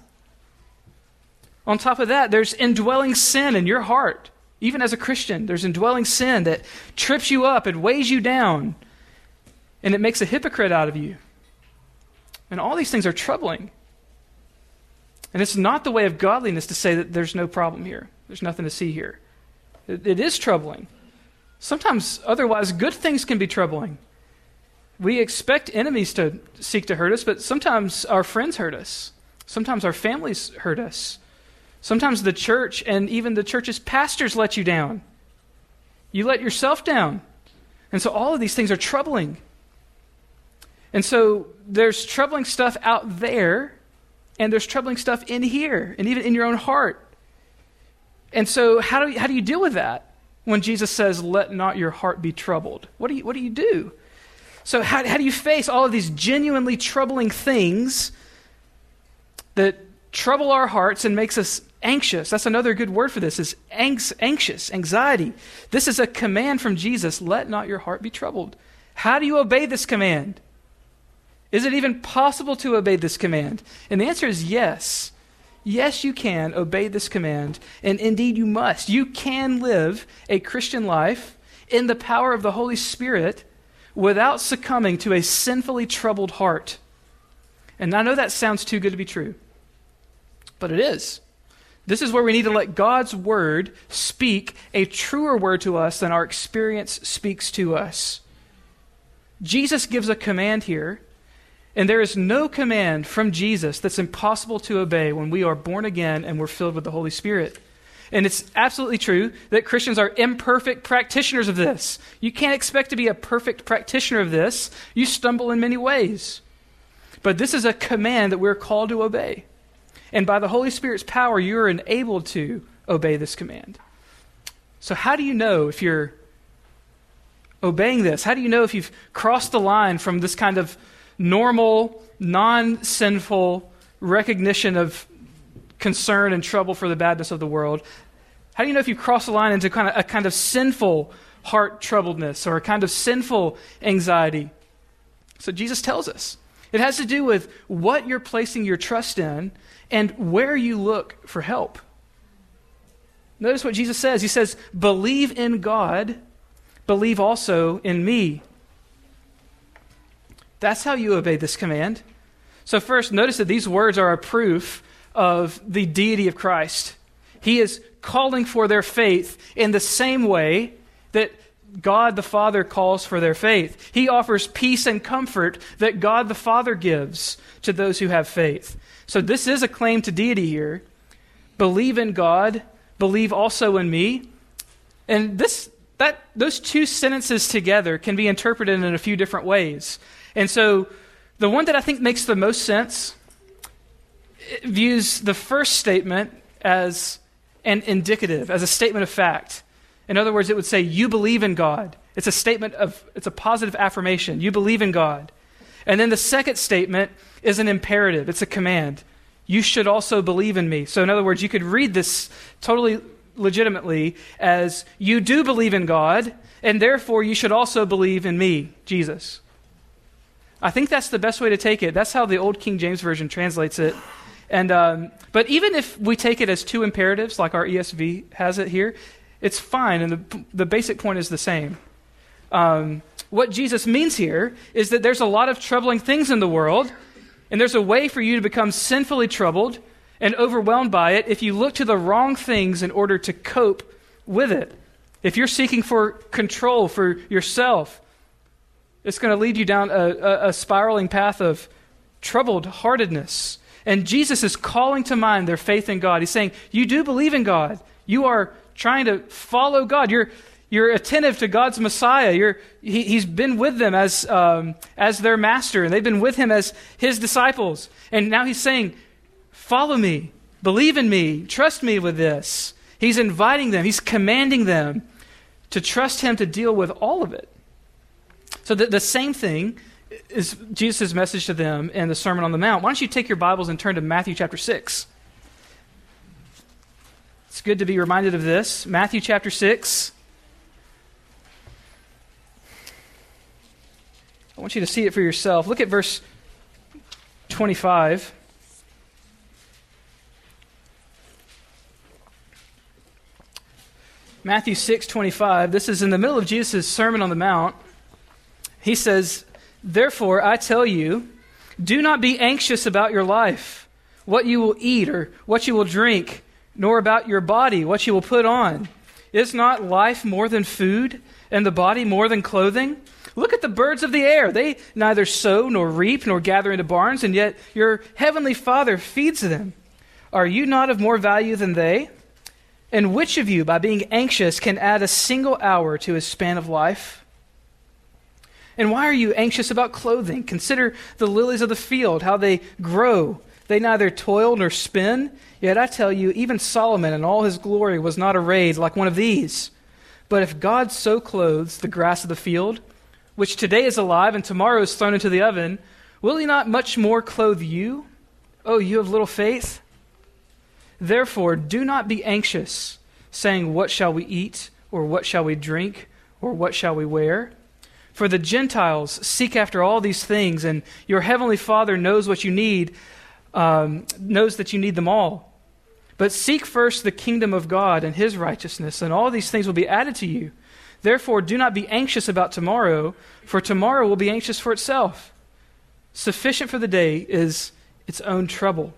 On top of that, there's indwelling sin in your heart. Even as a Christian, there's indwelling sin that trips you up and weighs you down, and it makes a hypocrite out of you. And all these things are troubling. And it's not the way of godliness to say that there's no problem here. There's nothing to see here. It is troubling. Sometimes otherwise good things can be troubling. We expect enemies to seek to hurt us, but sometimes our friends hurt us. Sometimes our families hurt us. Sometimes the church and even the church's pastors let you down. You let yourself down. And so all of these things are troubling. And so there's troubling stuff out there, and there's troubling stuff in here, and even in your own heart. And so how do you deal with that when Jesus says, let not your heart be troubled? What do you do? So how do you face all of these genuinely troubling things that trouble our hearts and makes us anxious? That's another good word for this, is anxious, anxiety. This is a command from Jesus, let not your heart be troubled. How do you obey this command? Is it even possible to obey this command? And the answer is yes. Yes, you can obey this command, and indeed you must. You can live a Christian life in the power of the Holy Spirit without succumbing to a sinfully troubled heart. And I know that sounds too good to be true, but it is. This is where we need to let God's word speak a truer word to us than our experience speaks to us. Jesus gives a command here, and there is no command from Jesus that's impossible to obey when we are born again and we're filled with the Holy Spirit. And it's absolutely true that Christians are imperfect practitioners of this. You can't expect to be a perfect practitioner of this. You stumble in many ways. But this is a command that we're called to obey. And by the Holy Spirit's power, you're enabled to obey this command. So how do you know if you're obeying this? How do you know if you've crossed the line from this kind of normal, non-sinful recognition of concern and trouble for the badness of the world? How do you know if you cross the line into a kind of sinful heart troubledness or a kind of sinful anxiety? So Jesus tells us. It has to do with what you're placing your trust in and where you look for help. Notice what Jesus says. He says, believe in God, believe also in me. That's how you obey this command. So first, notice that these words are a proof of the deity of Christ. He is calling for their faith in the same way that God the Father calls for their faith. He offers peace and comfort that God the Father gives to those who have faith. So this is a claim to deity here. Believe in God, believe also in me. And those two sentences together can be interpreted in a few different ways. And so the one that I think makes the most sense views the first statement as and indicative, as a statement of fact. In other words, it would say, you believe in God. It's a positive affirmation. You believe in God. And then the second statement is an imperative. It's a command. You should also believe in me. So in other words, you could read this totally legitimately as, you do believe in God, and therefore you should also believe in me, Jesus. I think that's the best way to take it. That's how the old King James Version translates it. And but even if we take it as two imperatives, like our ESV has it here, it's fine, and the basic point is the same. What Jesus means here is that there's a lot of troubling things in the world, and there's a way for you to become sinfully troubled and overwhelmed by it if you look to the wrong things in order to cope with it. If you're seeking for control for yourself, it's going to lead you down a spiraling path of troubled heartedness. And Jesus is calling to mind their faith in God. He's saying, you do believe in God. You are trying to follow God. You're attentive to God's Messiah. He's been with them as their master, and they've been with him as his disciples. And now he's saying, follow me, believe in me, trust me with this. He's inviting them, he's commanding them to trust him to deal with all of it. So the same thing is Jesus' message to them in the Sermon on the Mount. Why don't you take your Bibles and turn to Matthew chapter 6. It's good to be reminded of this. Matthew chapter 6. I want you to see it for yourself. Look at verse 25. Matthew 6:25. This is in the middle of Jesus' Sermon on the Mount. He says, therefore, I tell you, do not be anxious about your life, what you will eat or what you will drink, nor about your body, what you will put on. Is not life more than food, and the body more than clothing? Look at the birds of the air. They neither sow nor reap nor gather into barns, and yet your heavenly Father feeds them. Are you not of more value than they? And which of you, by being anxious, can add a single hour to his span of life? And why are you anxious about clothing? Consider the lilies of the field, how they grow. They neither toil nor spin. Yet I tell you, even Solomon in all his glory was not arrayed like one of these. But if God so clothes the grass of the field, which today is alive and tomorrow is thrown into the oven, will he not much more clothe you, O you of little faith? Therefore, do not be anxious, saying, what shall we eat, or what shall we drink, or what shall we wear? For the Gentiles seek after all these things, and your heavenly Father knows what you need, knows that you need them all. But seek first the kingdom of God and his righteousness, and all these things will be added to you. Therefore, do not be anxious about tomorrow, for tomorrow will be anxious for itself. Sufficient for the day is its own trouble.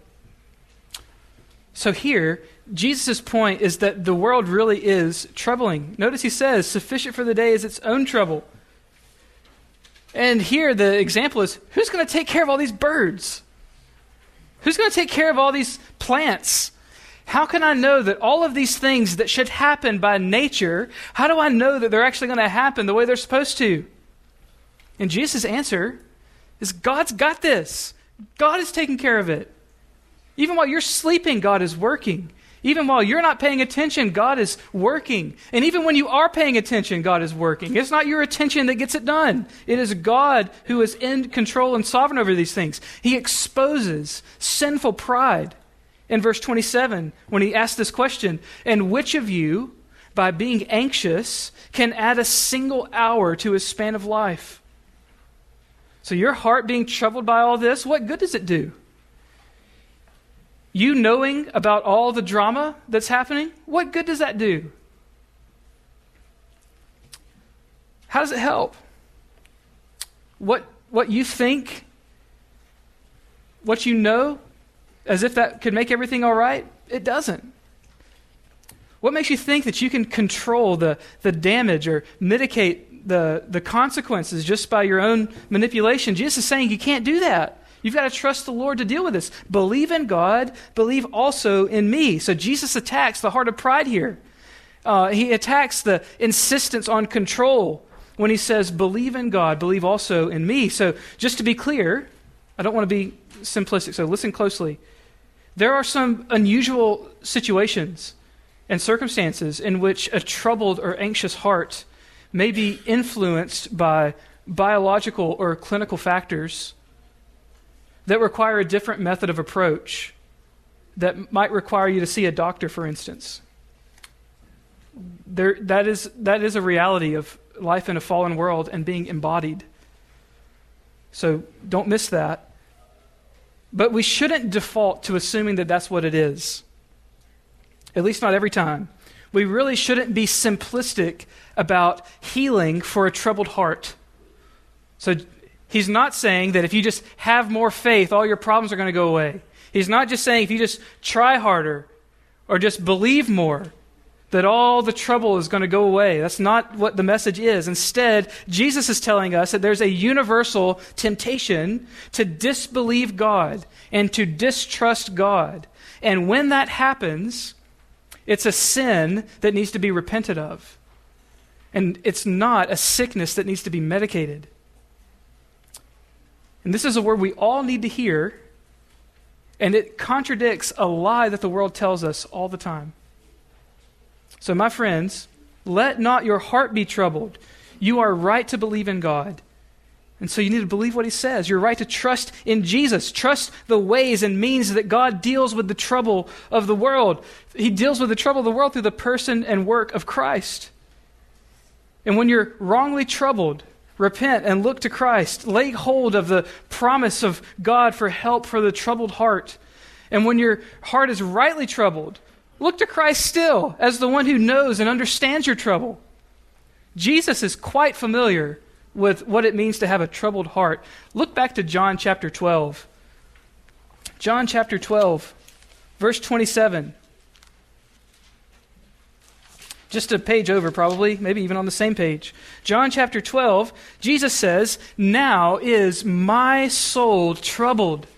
So here, Jesus' point is that the world really is troubling. Notice he says, sufficient for the day is its own trouble. And here the example is, who's going to take care of all these birds? Who's going to take care of all these plants? How can I know that all of these things that should happen by nature, how do I know that they're actually going to happen the way they're supposed to? And Jesus' answer is, God's got this. God is taking care of it. Even while you're sleeping, God is working. Even while you're not paying attention, God is working. And even when you are paying attention, God is working. It's not your attention that gets it done. It is God who is in control and sovereign over these things. He exposes sinful pride. In verse 27, when he asks this question, and which of you, by being anxious, can add a single hour to his span of life? So your heart being troubled by all this, what good does it do? You knowing about all the drama that's happening, what good does that do? How does it help? What you think, what you know, as if that could make everything all right? It doesn't. What makes you think that you can control the damage or mitigate the consequences just by your own manipulation? Jesus is saying you can't do that. You've got to trust the Lord to deal with this. Believe in God, believe also in me. So Jesus attacks the heart of pride here. He attacks the insistence on control when he says, believe in God, believe also in me. So just to be clear, I don't want to be simplistic, so listen closely. There are some unusual situations and circumstances in which a troubled or anxious heart may be influenced by biological or clinical factors that require a different method of approach, that might require you to see a doctor, for instance. That is a reality of life in a fallen world and being embodied. So don't miss that. But we shouldn't default to assuming that that's what it is. At least not every time. We really shouldn't be simplistic about healing for a troubled heart. So he's not saying that if you just have more faith, all your problems are going to go away. He's not just saying if you just try harder or just believe more, that all the trouble is going to go away. That's not what the message is. Instead, Jesus is telling us that there's a universal temptation to disbelieve God and to distrust God. And when that happens, it's a sin that needs to be repented of. And it's not a sickness that needs to be medicated. And this is a word we all need to hear, and it contradicts a lie that the world tells us all the time. So, my friends, let not your heart be troubled. You are right to believe in God. And so you need to believe what he says. You're right to trust in Jesus. Trust the ways and means that God deals with the trouble of the world. He deals with the trouble of the world through the person and work of Christ. And when you're wrongly troubled, repent and look to Christ. Lay hold of the promise of God for help for the troubled heart. And when your heart is rightly troubled, look to Christ still as the one who knows and understands your trouble. Jesus is quite familiar with what it means to have a troubled heart. Look back to John chapter 12. John chapter 12, verse 27. Just a page over probably, maybe even on the same page. John chapter 12, Jesus says, "Now is my soul troubled."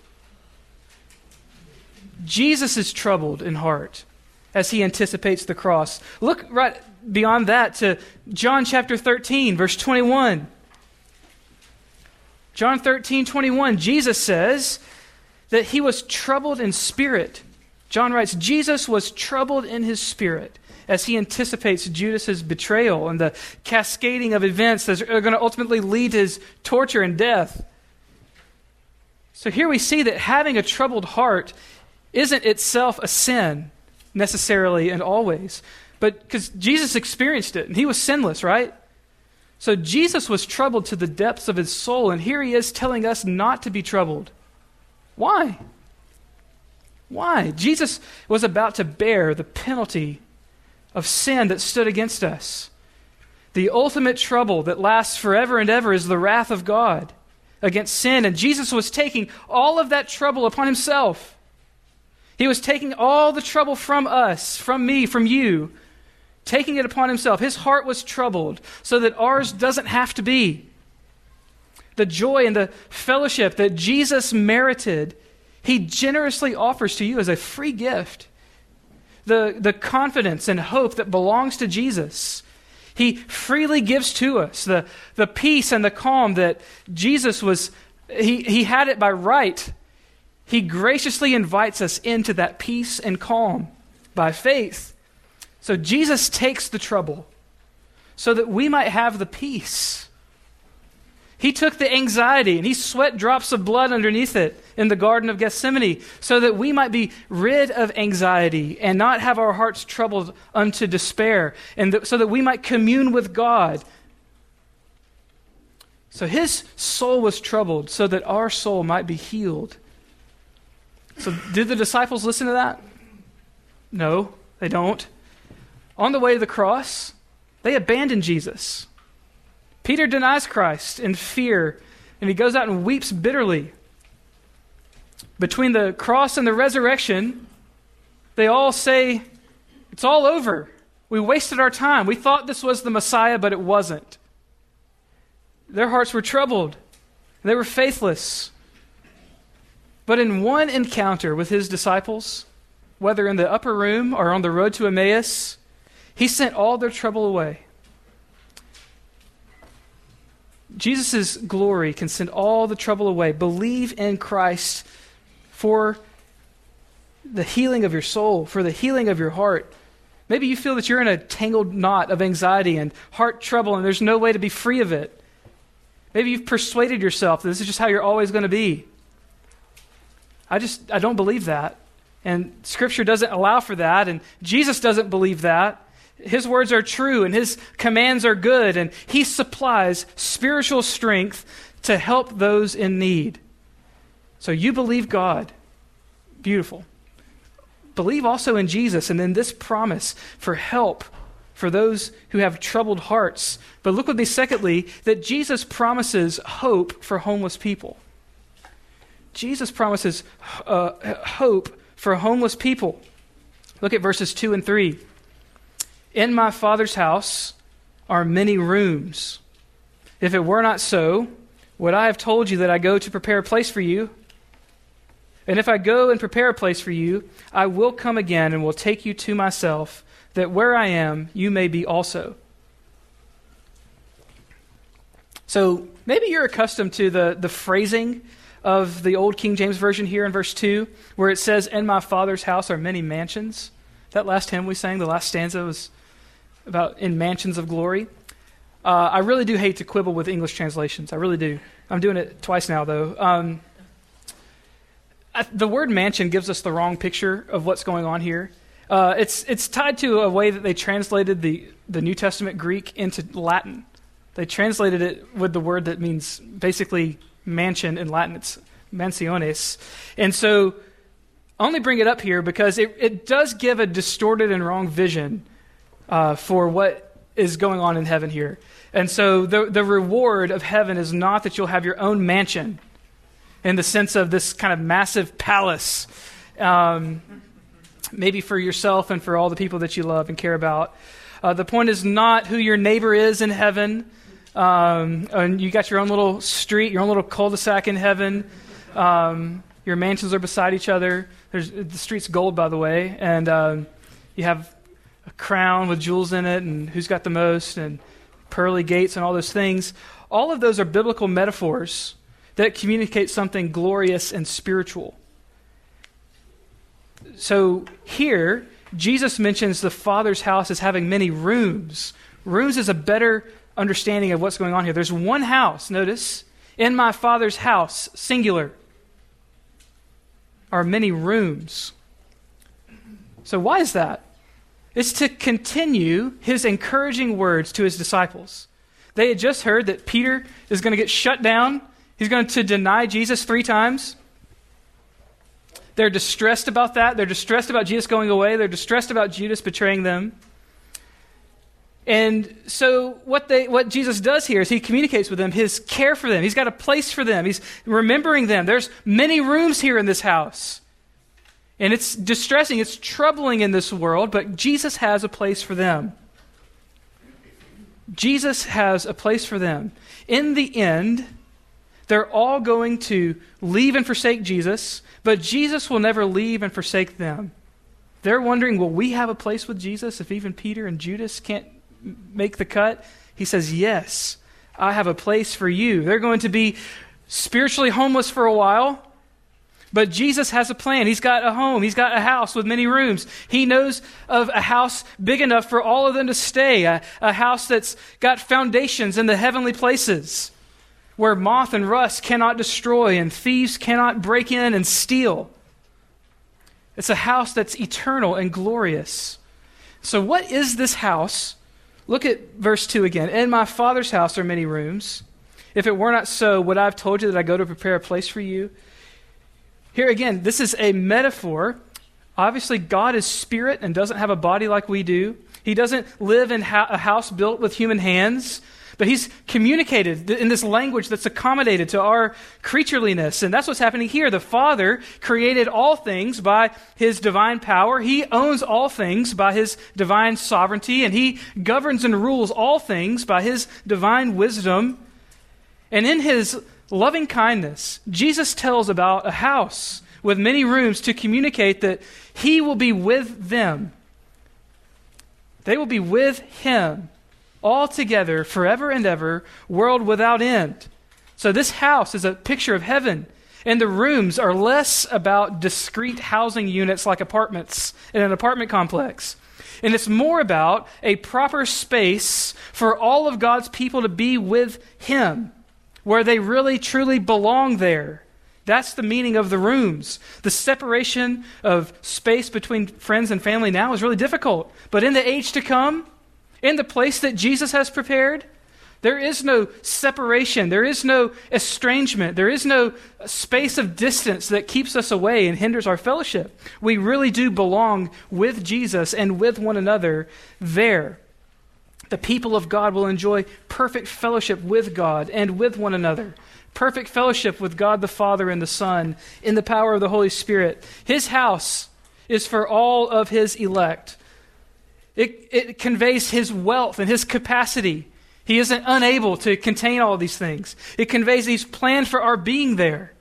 Jesus is troubled in heart as he anticipates the cross. Look right beyond that to John chapter 13, verse 21. John 13:21, Jesus says that he was troubled in spirit. John writes, Jesus was troubled in his spirit as he anticipates Judas's betrayal and the cascading of events that are going to ultimately lead to his torture and death. So here we see that having a troubled heart isn't itself a sin necessarily and always, but because Jesus experienced it and he was sinless, right? So Jesus was troubled to the depths of his soul, and here he is telling us not to be troubled. Why? Why? Jesus was about to bear the penalty of sin that stood against us. The ultimate trouble that lasts forever and ever is the wrath of God against sin, and Jesus was taking all of that trouble upon himself. He was taking all the trouble from us, from me, from you, taking it upon himself. His heart was troubled so that ours doesn't have to be. The joy and the fellowship that Jesus merited, he generously offers to you as a free gift. The confidence and hope that belongs to Jesus, he freely gives to us. The peace and the calm that Jesus was, he had it by right. He graciously invites us into that peace and calm by faith. So Jesus takes the trouble so that we might have the peace. He took the anxiety and he sweat drops of blood underneath it in the Garden of Gethsemane so that we might be rid of anxiety and not have our hearts troubled unto despair, and so that we might commune with God. So his soul was troubled so that our soul might be healed. So did the disciples listen to that? No, they don't. On the way to the cross, they abandoned Jesus. Peter denies Christ in fear, and he goes out and weeps bitterly. Between the cross and the resurrection, they all say, it's all over. We wasted our time. We thought this was the Messiah, but it wasn't. Their hearts were troubled. They were faithless. But in one encounter with his disciples, whether in the upper room or on the road to Emmaus, he sent all their trouble away. Jesus' glory can send all the trouble away. Believe in Christ for the healing of your soul, for the healing of your heart. Maybe you feel that you're in a tangled knot of anxiety and heart trouble and there's no way to be free of it. Maybe you've persuaded yourself that this is just how you're always going to be. I don't believe that. And Scripture doesn't allow for that, and Jesus doesn't believe that. His words are true, and His commands are good, and He supplies spiritual strength to help those in need. So you believe God. Beautiful. Believe also in Jesus, and then this promise for help for those who have troubled hearts. But look with me, secondly, that Jesus promises hope for homeless people. Jesus promises hope for homeless people. Look at verses 2 and 3. In my Father's house are many rooms. If it were not so, would I have told you that I go to prepare a place for you? And if I go and prepare a place for you, I will come again and will take you to myself, that where I am, you may be also. So maybe you're accustomed to the phrasing of the old King James Version here in verse 2, where it says, in my Father's house are many mansions. That last hymn we sang, the last stanza, was about in mansions of glory. I really do hate to quibble with English translations. I really do. I'm doing it twice now, though. The word mansion gives us the wrong picture of what's going on here. It's tied to a way that they translated the New Testament Greek into Latin. They translated it with the word that means basically mansion in Latin. It's mansiones. And so I only bring it up here because it does give a distorted and wrong vision for what is going on in heaven here. And so the reward of heaven is not that you'll have your own mansion in the sense of this kind of massive palace, maybe for yourself and for all the people that you love and care about. The point is not who your neighbor is in heaven. And you got your own little street, your own little cul-de-sac in heaven. Your mansions are beside each other. The street's gold, by the way, and you have a crown with jewels in it, and who's got the most, and pearly gates, and all those things. All of those are biblical metaphors that communicate something glorious and spiritual. So here, Jesus mentions the Father's house as having many rooms. Rooms is a better understanding of what's going on here. There's one house, notice, in my Father's house, singular, are many rooms. So why is that? It's to continue His encouraging words to His disciples. They had just heard that Peter is going to get shut down. He's going to deny Jesus 3 times. They're distressed about that. They're distressed about Jesus going away. They're distressed about Judas betraying them. And so what Jesus does here is He communicates with them His care for them. He's got a place for them. He's remembering them. There's many rooms here in this house. And it's distressing, it's troubling in this world, but Jesus has a place for them. Jesus has a place for them. In the end, they're all going to leave and forsake Jesus, but Jesus will never leave and forsake them. They're wondering, will we have a place with Jesus if even Peter and Judas can't make the cut? He says, yes, I have a place for you. They're going to be spiritually homeless for a while, but Jesus has a plan. He's got a home. He's got a house with many rooms. He knows of a house big enough for all of them to stay, a house that's got foundations in the heavenly places where moth and rust cannot destroy and thieves cannot break in and steal. It's a house that's eternal and glorious. So what is this house? Look at verse 2 again. In my Father's house are many rooms. If it were not so, would I have told you that I go to prepare a place for you? Here again, this is a metaphor. Obviously, God is spirit and doesn't have a body like we do. He doesn't live in a house built with human hands, but He's communicated in this language that's accommodated to our creatureliness. And that's what's happening here. The Father created all things by His divine power. He owns all things by His divine sovereignty, and He governs and rules all things by His divine wisdom. And in His loving kindness, Jesus tells about a house with many rooms to communicate that He will be with them. They will be with Him all together forever and ever, world without end. So this house is a picture of heaven, and the rooms are less about discrete housing units like apartments in an apartment complex. And it's more about a proper space for all of God's people to be with him, where they really truly belong there. That's the meaning of the rooms. The separation of space between friends and family now is really difficult. But in the age to come, in the place that Jesus has prepared, there is no separation. There is no estrangement. There is no space of distance that keeps us away and hinders our fellowship. We really do belong with Jesus and with one another there. The people of God will enjoy perfect fellowship with God and with one another. Perfect fellowship with God the Father and the Son in the power of the Holy Spirit. His house is for all of his elect. It conveys his wealth and his capacity. He isn't unable to contain all of these things. It conveys he's planned for our being there.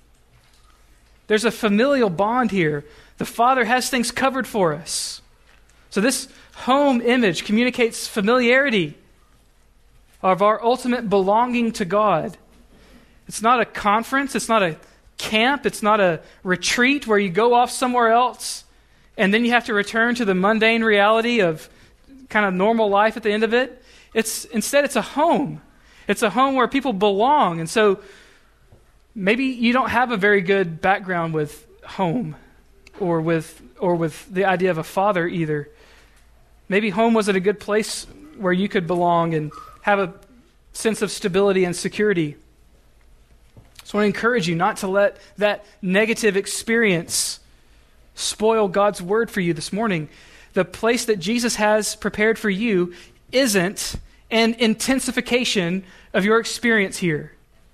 There's a familial bond here. The Father has things covered for us. So this home image communicates familiarity of our ultimate belonging to God. It's not a conference. It's not a camp. It's not a retreat where you go off somewhere else and then you have to return to the mundane reality of kind of normal life at the end of it. Instead, it's a home. It's a home where people belong. And so maybe you don't have a very good background with home or with the idea of a father either. Maybe home wasn't a good place where you could belong and have a sense of stability and security. So I want to encourage you not to let that negative experience spoil God's word for you this morning. The place that Jesus has prepared for you isn't an intensification of your experience here.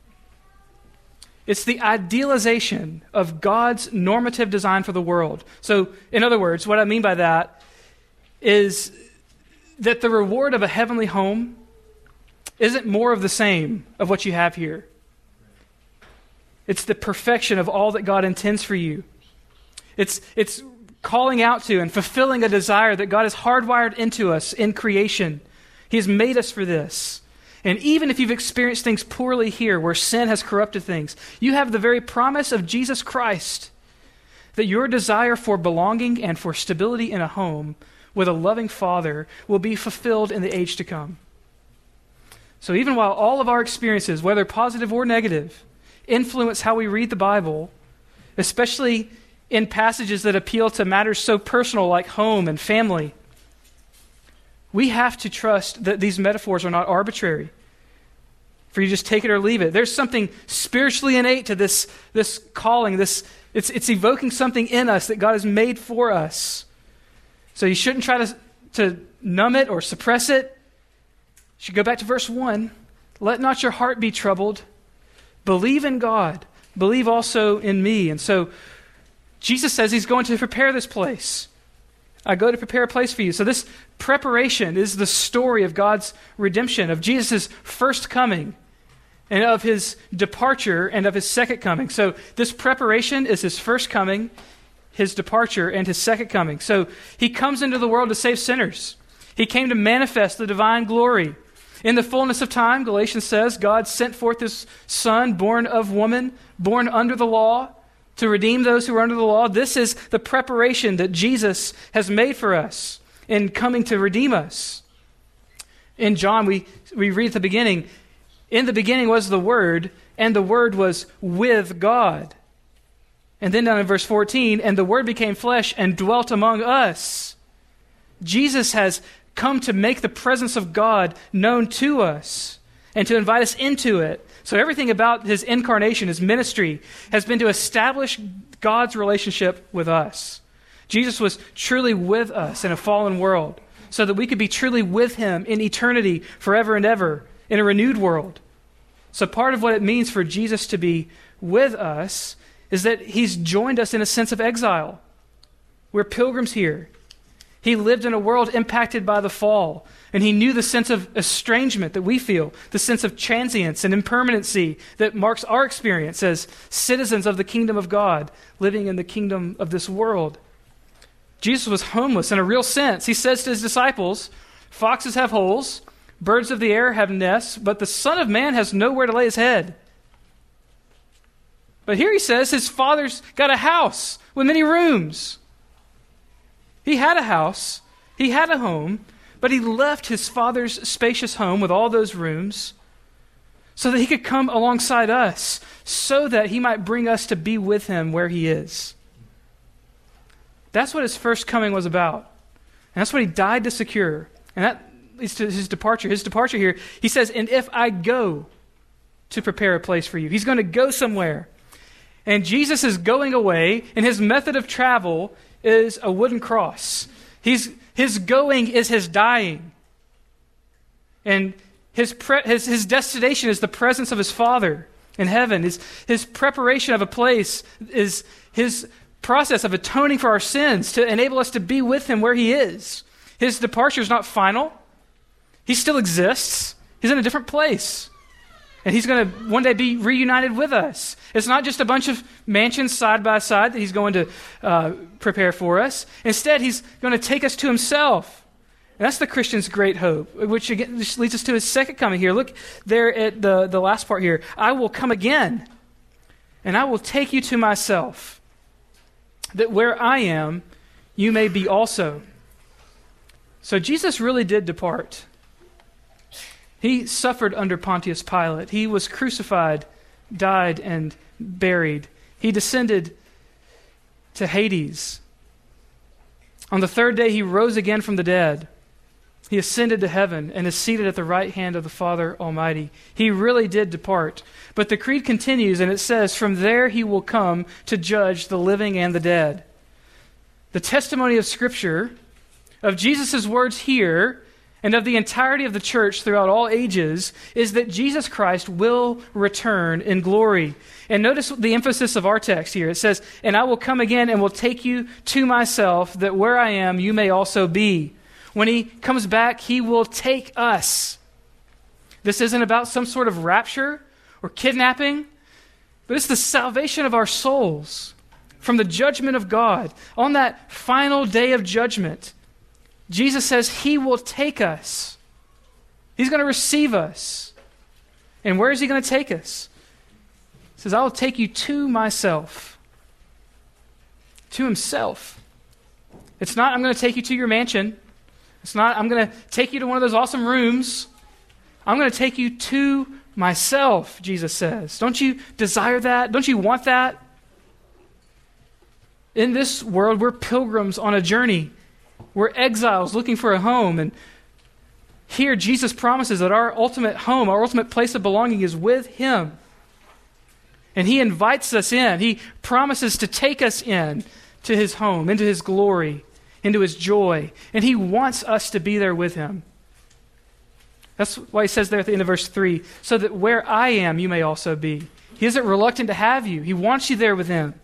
It's the idealization of God's normative design for the world. So, in other words, what I mean by that is that the reward of a heavenly home isn't more of the same of what you have here. It's the perfection of all that God intends for you. It's calling out to and fulfilling a desire that God has hardwired into us in creation. He has made us for this. And even if you've experienced things poorly here, where sin has corrupted things, you have the very promise of Jesus Christ that your desire for belonging and for stability in a home with a loving Father will be fulfilled in the age to come. So even while all of our experiences, whether positive or negative, influence how we read the Bible, especially in passages that appeal to matters so personal like home and family, we have to trust that these metaphors are not arbitrary for you to just take it or leave it. There's something spiritually innate to this calling. It's evoking something in us that God has made for us. So you shouldn't try to numb it or suppress it. You should go back to verse 1. Let not your heart be troubled. Believe in God. Believe also in me. And so Jesus says he's going to prepare this place. I go to prepare a place for you. So this preparation is the story of God's redemption, of Jesus' first coming, and of his departure, and of his second coming. So this preparation is his first coming, his departure, and his second coming. So he comes into the world to save sinners. He came to manifest the divine glory. In the fullness of time, Galatians says, God sent forth his Son, born of woman, born under the law, to redeem those who are under the law. This is the preparation that Jesus has made for us in coming to redeem us. In John, we read at the beginning, in the beginning was the Word, and the Word was with God. And then down in verse 14, and the Word became flesh and dwelt among us. Jesus has come to make the presence of God known to us and to invite us into it. So everything about his incarnation, his ministry, has been to establish God's relationship with us. Jesus was truly with us in a fallen world so that we could be truly with him in eternity forever and ever in a renewed world. So part of what it means for Jesus to be with us is that he's joined us in a sense of exile. We're pilgrims here. He lived in a world impacted by the fall, and he knew the sense of estrangement that we feel, the sense of transience and impermanency that marks our experience as citizens of the kingdom of God, living in the kingdom of this world. Jesus was homeless in a real sense. He says to his disciples, foxes have holes, birds of the air have nests, but the Son of Man has nowhere to lay his head. But here he says his Father's got a house with many rooms. He had a house, He had a home, but he left his Father's spacious home with all those rooms so that he could come alongside us, so that he might bring us to be with him where he is. That's what his first coming was about. And that's what he died to secure. And that leads to his departure. His departure here, he says, and if I go to prepare a place for you. He's going to go somewhere. And Jesus is going away, and his method of travel is a wooden cross. His going is his dying. And his destination is the presence of his Father in heaven. His preparation of a place is his process of atoning for our sins to enable us to be with him where he is. His departure is not final. He still exists. He's in a different place. And he's going to one day be reunited with us. It's not just a bunch of mansions side by side that he's going to prepare for us. Instead, he's going to take us to himself. And that's the Christian's great hope, which again just leads us to his second coming here. Look there at the last part here. I will come again, and I will take you to myself, that where I am, you may be also. So Jesus really did depart. He suffered under Pontius Pilate. He was crucified, died, and buried. He descended to Hades. On the third day, he rose again from the dead. He ascended to heaven and is seated at the right hand of the Father Almighty. He really did depart. But the creed continues, and it says, from there he will come to judge the living and the dead. The testimony of Scripture, of Jesus' words here, and of the entirety of the church throughout all ages, is that Jesus Christ will return in glory. And notice the emphasis of our text here. It says, and I will come again and will take you to myself, that where I am, you may also be. When he comes back, he will take us. This isn't about some sort of rapture or kidnapping, but it's the salvation of our souls from the judgment of God. On that final day of judgment, Jesus says he will take us. He's going to receive us. And where is he going to take us? He says, I will take you to myself. To himself. It's not, I'm going to take you to your mansion. It's not, I'm going to take you to one of those awesome rooms. I'm going to take you to myself, Jesus says. Don't you desire that? Don't you want that? In this world, we're pilgrims on a journey. We're exiles looking for a home. And here Jesus promises that our ultimate home, our ultimate place of belonging is with him. And he invites us in. He promises to take us in to his home, into his glory, into his joy. And he wants us to be there with him. That's why he says there at the end of verse 3, so that where I am, you may also be. He isn't reluctant to have you. He wants you there with him.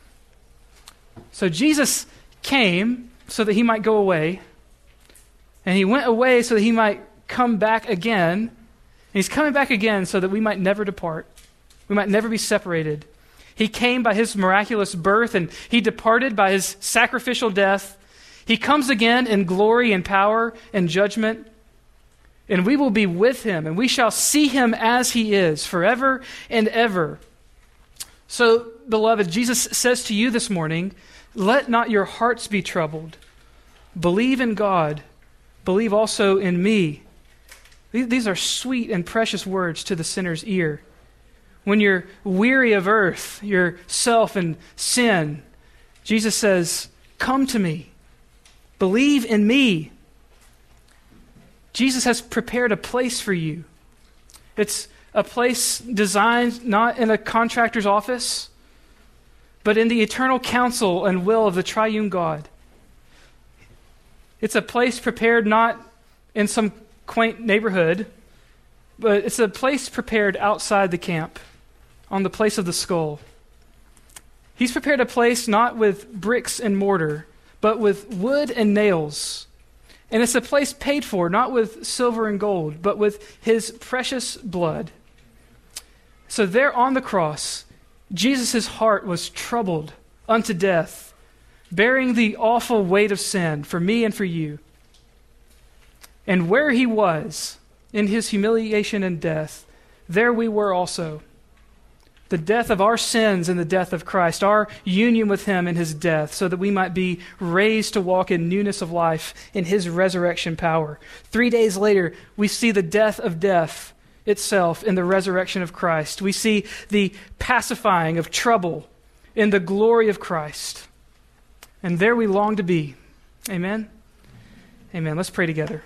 So Jesus came so that he might go away. And he went away so that he might come back again. And he's coming back again so that we might never depart. We might never be separated. He came by his miraculous birth, and he departed by his sacrificial death. He comes again in glory and power and judgment. And we will be with him, and we shall see him as he is forever and ever. So, beloved, Jesus says to you this morning, let not your hearts be troubled. Believe in God. Believe also in me. These are sweet and precious words to the sinner's ear. When you're weary of earth, yourself and sin, Jesus says, come to me. Believe in me. Jesus has prepared a place for you. It's a place designed not in a contractor's office, but in the eternal counsel and will of the triune God. It's a place prepared not in some quaint neighborhood, but it's a place prepared outside the camp, on the place of the skull. He's prepared a place not with bricks and mortar, but with wood and nails. And it's a place paid for, not with silver and gold, but with his precious blood. So there on the cross, Jesus' heart was troubled unto death, bearing the awful weight of sin for me and for you. And where he was, in his humiliation and death, there we were also. the death of our sins and the death of Christ, our union with him in his death, so that we might be raised to walk in newness of life in his resurrection power. 3 days later, we see the death of death itself in the resurrection of Christ. We see the pacifying of trouble in the glory of Christ. And there we long to be. Amen? Amen. Let's pray together.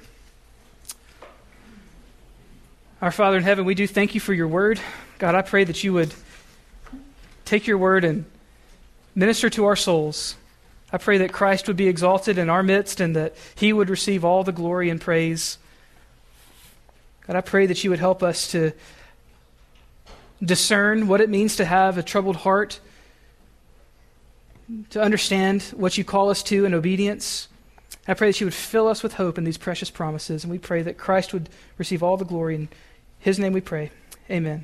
Our Father in heaven, we do thank you for your word. God, I pray that you would take your word and minister to our souls. I pray that Christ would be exalted in our midst and that he would receive all the glory and praise. God, I pray that you would help us to discern what it means to have a troubled heart, to understand what you call us to in obedience. I pray that you would fill us with hope in these precious promises, and we pray that Christ would receive all the glory. In his name we pray. Amen.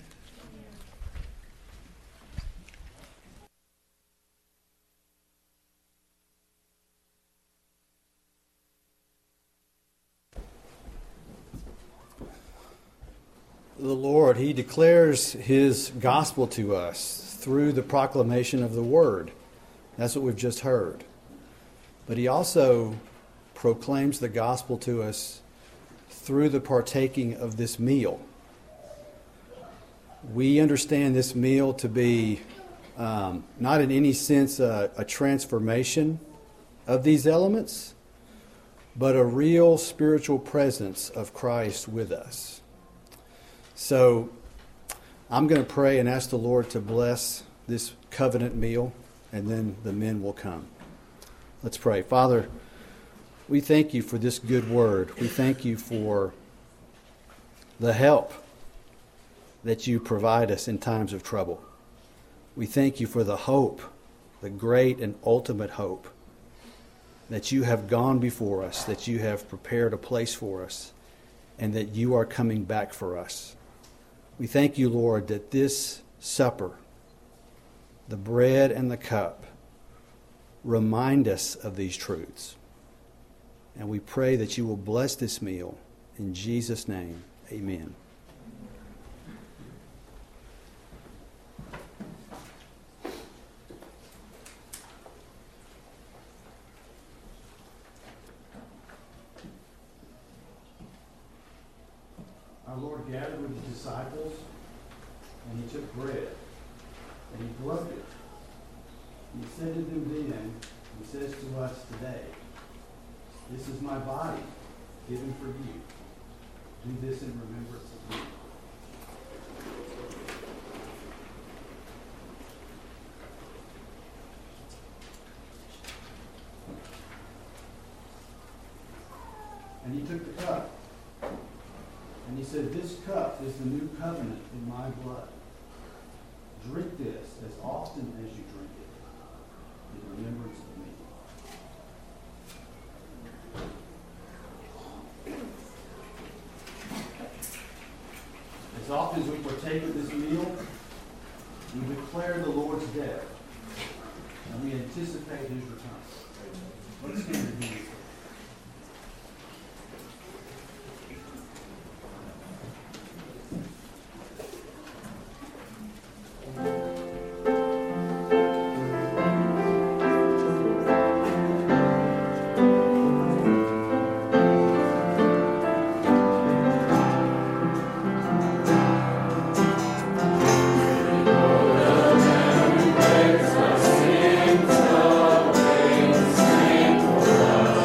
The Lord, he declares his gospel to us through the proclamation of the word. That's what we've just heard. But he also proclaims the gospel to us through the partaking of this meal. We understand this meal to be not in any sense a transformation of these elements, but a real spiritual presence of Christ with us. So I'm going to pray and ask the Lord to bless this covenant meal, and then the men will come. Let's pray. Father, we thank you for this good word. We thank you for the help that you provide us in times of trouble. We thank you for the hope, the great and ultimate hope, that you have gone before us, that you have prepared a place for us, and that you are coming back for us. We thank you, Lord, that this supper, the bread and the cup, remind us of these truths. And we pray that you will bless this meal. In Jesus' name, amen. Our Lord gathered with his disciples, and he took bread, and he broke it. He said to them then, he says to us today, "This is my body given for you. Do this in remembrance of me." And he took the cup, and he said, "This cup is the new covenant in my blood. Drink this as often as you drink it in remembrance of me." As often as we partake of this meal, we declare the Lord's death, and we anticipate his return. Let's stand and do this. Thanks.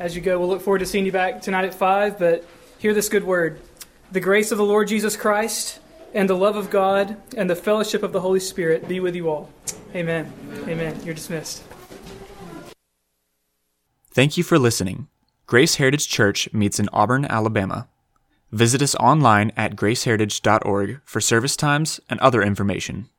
as you go. We'll look forward to seeing you back tonight at 5, but hear this good word. The grace of the Lord Jesus Christ and the love of God and the fellowship of the Holy Spirit be with you all. Amen. Amen. You're dismissed. Thank you for listening. Grace Heritage Church meets in Auburn, Alabama. Visit us online at graceheritage.org for service times and other information.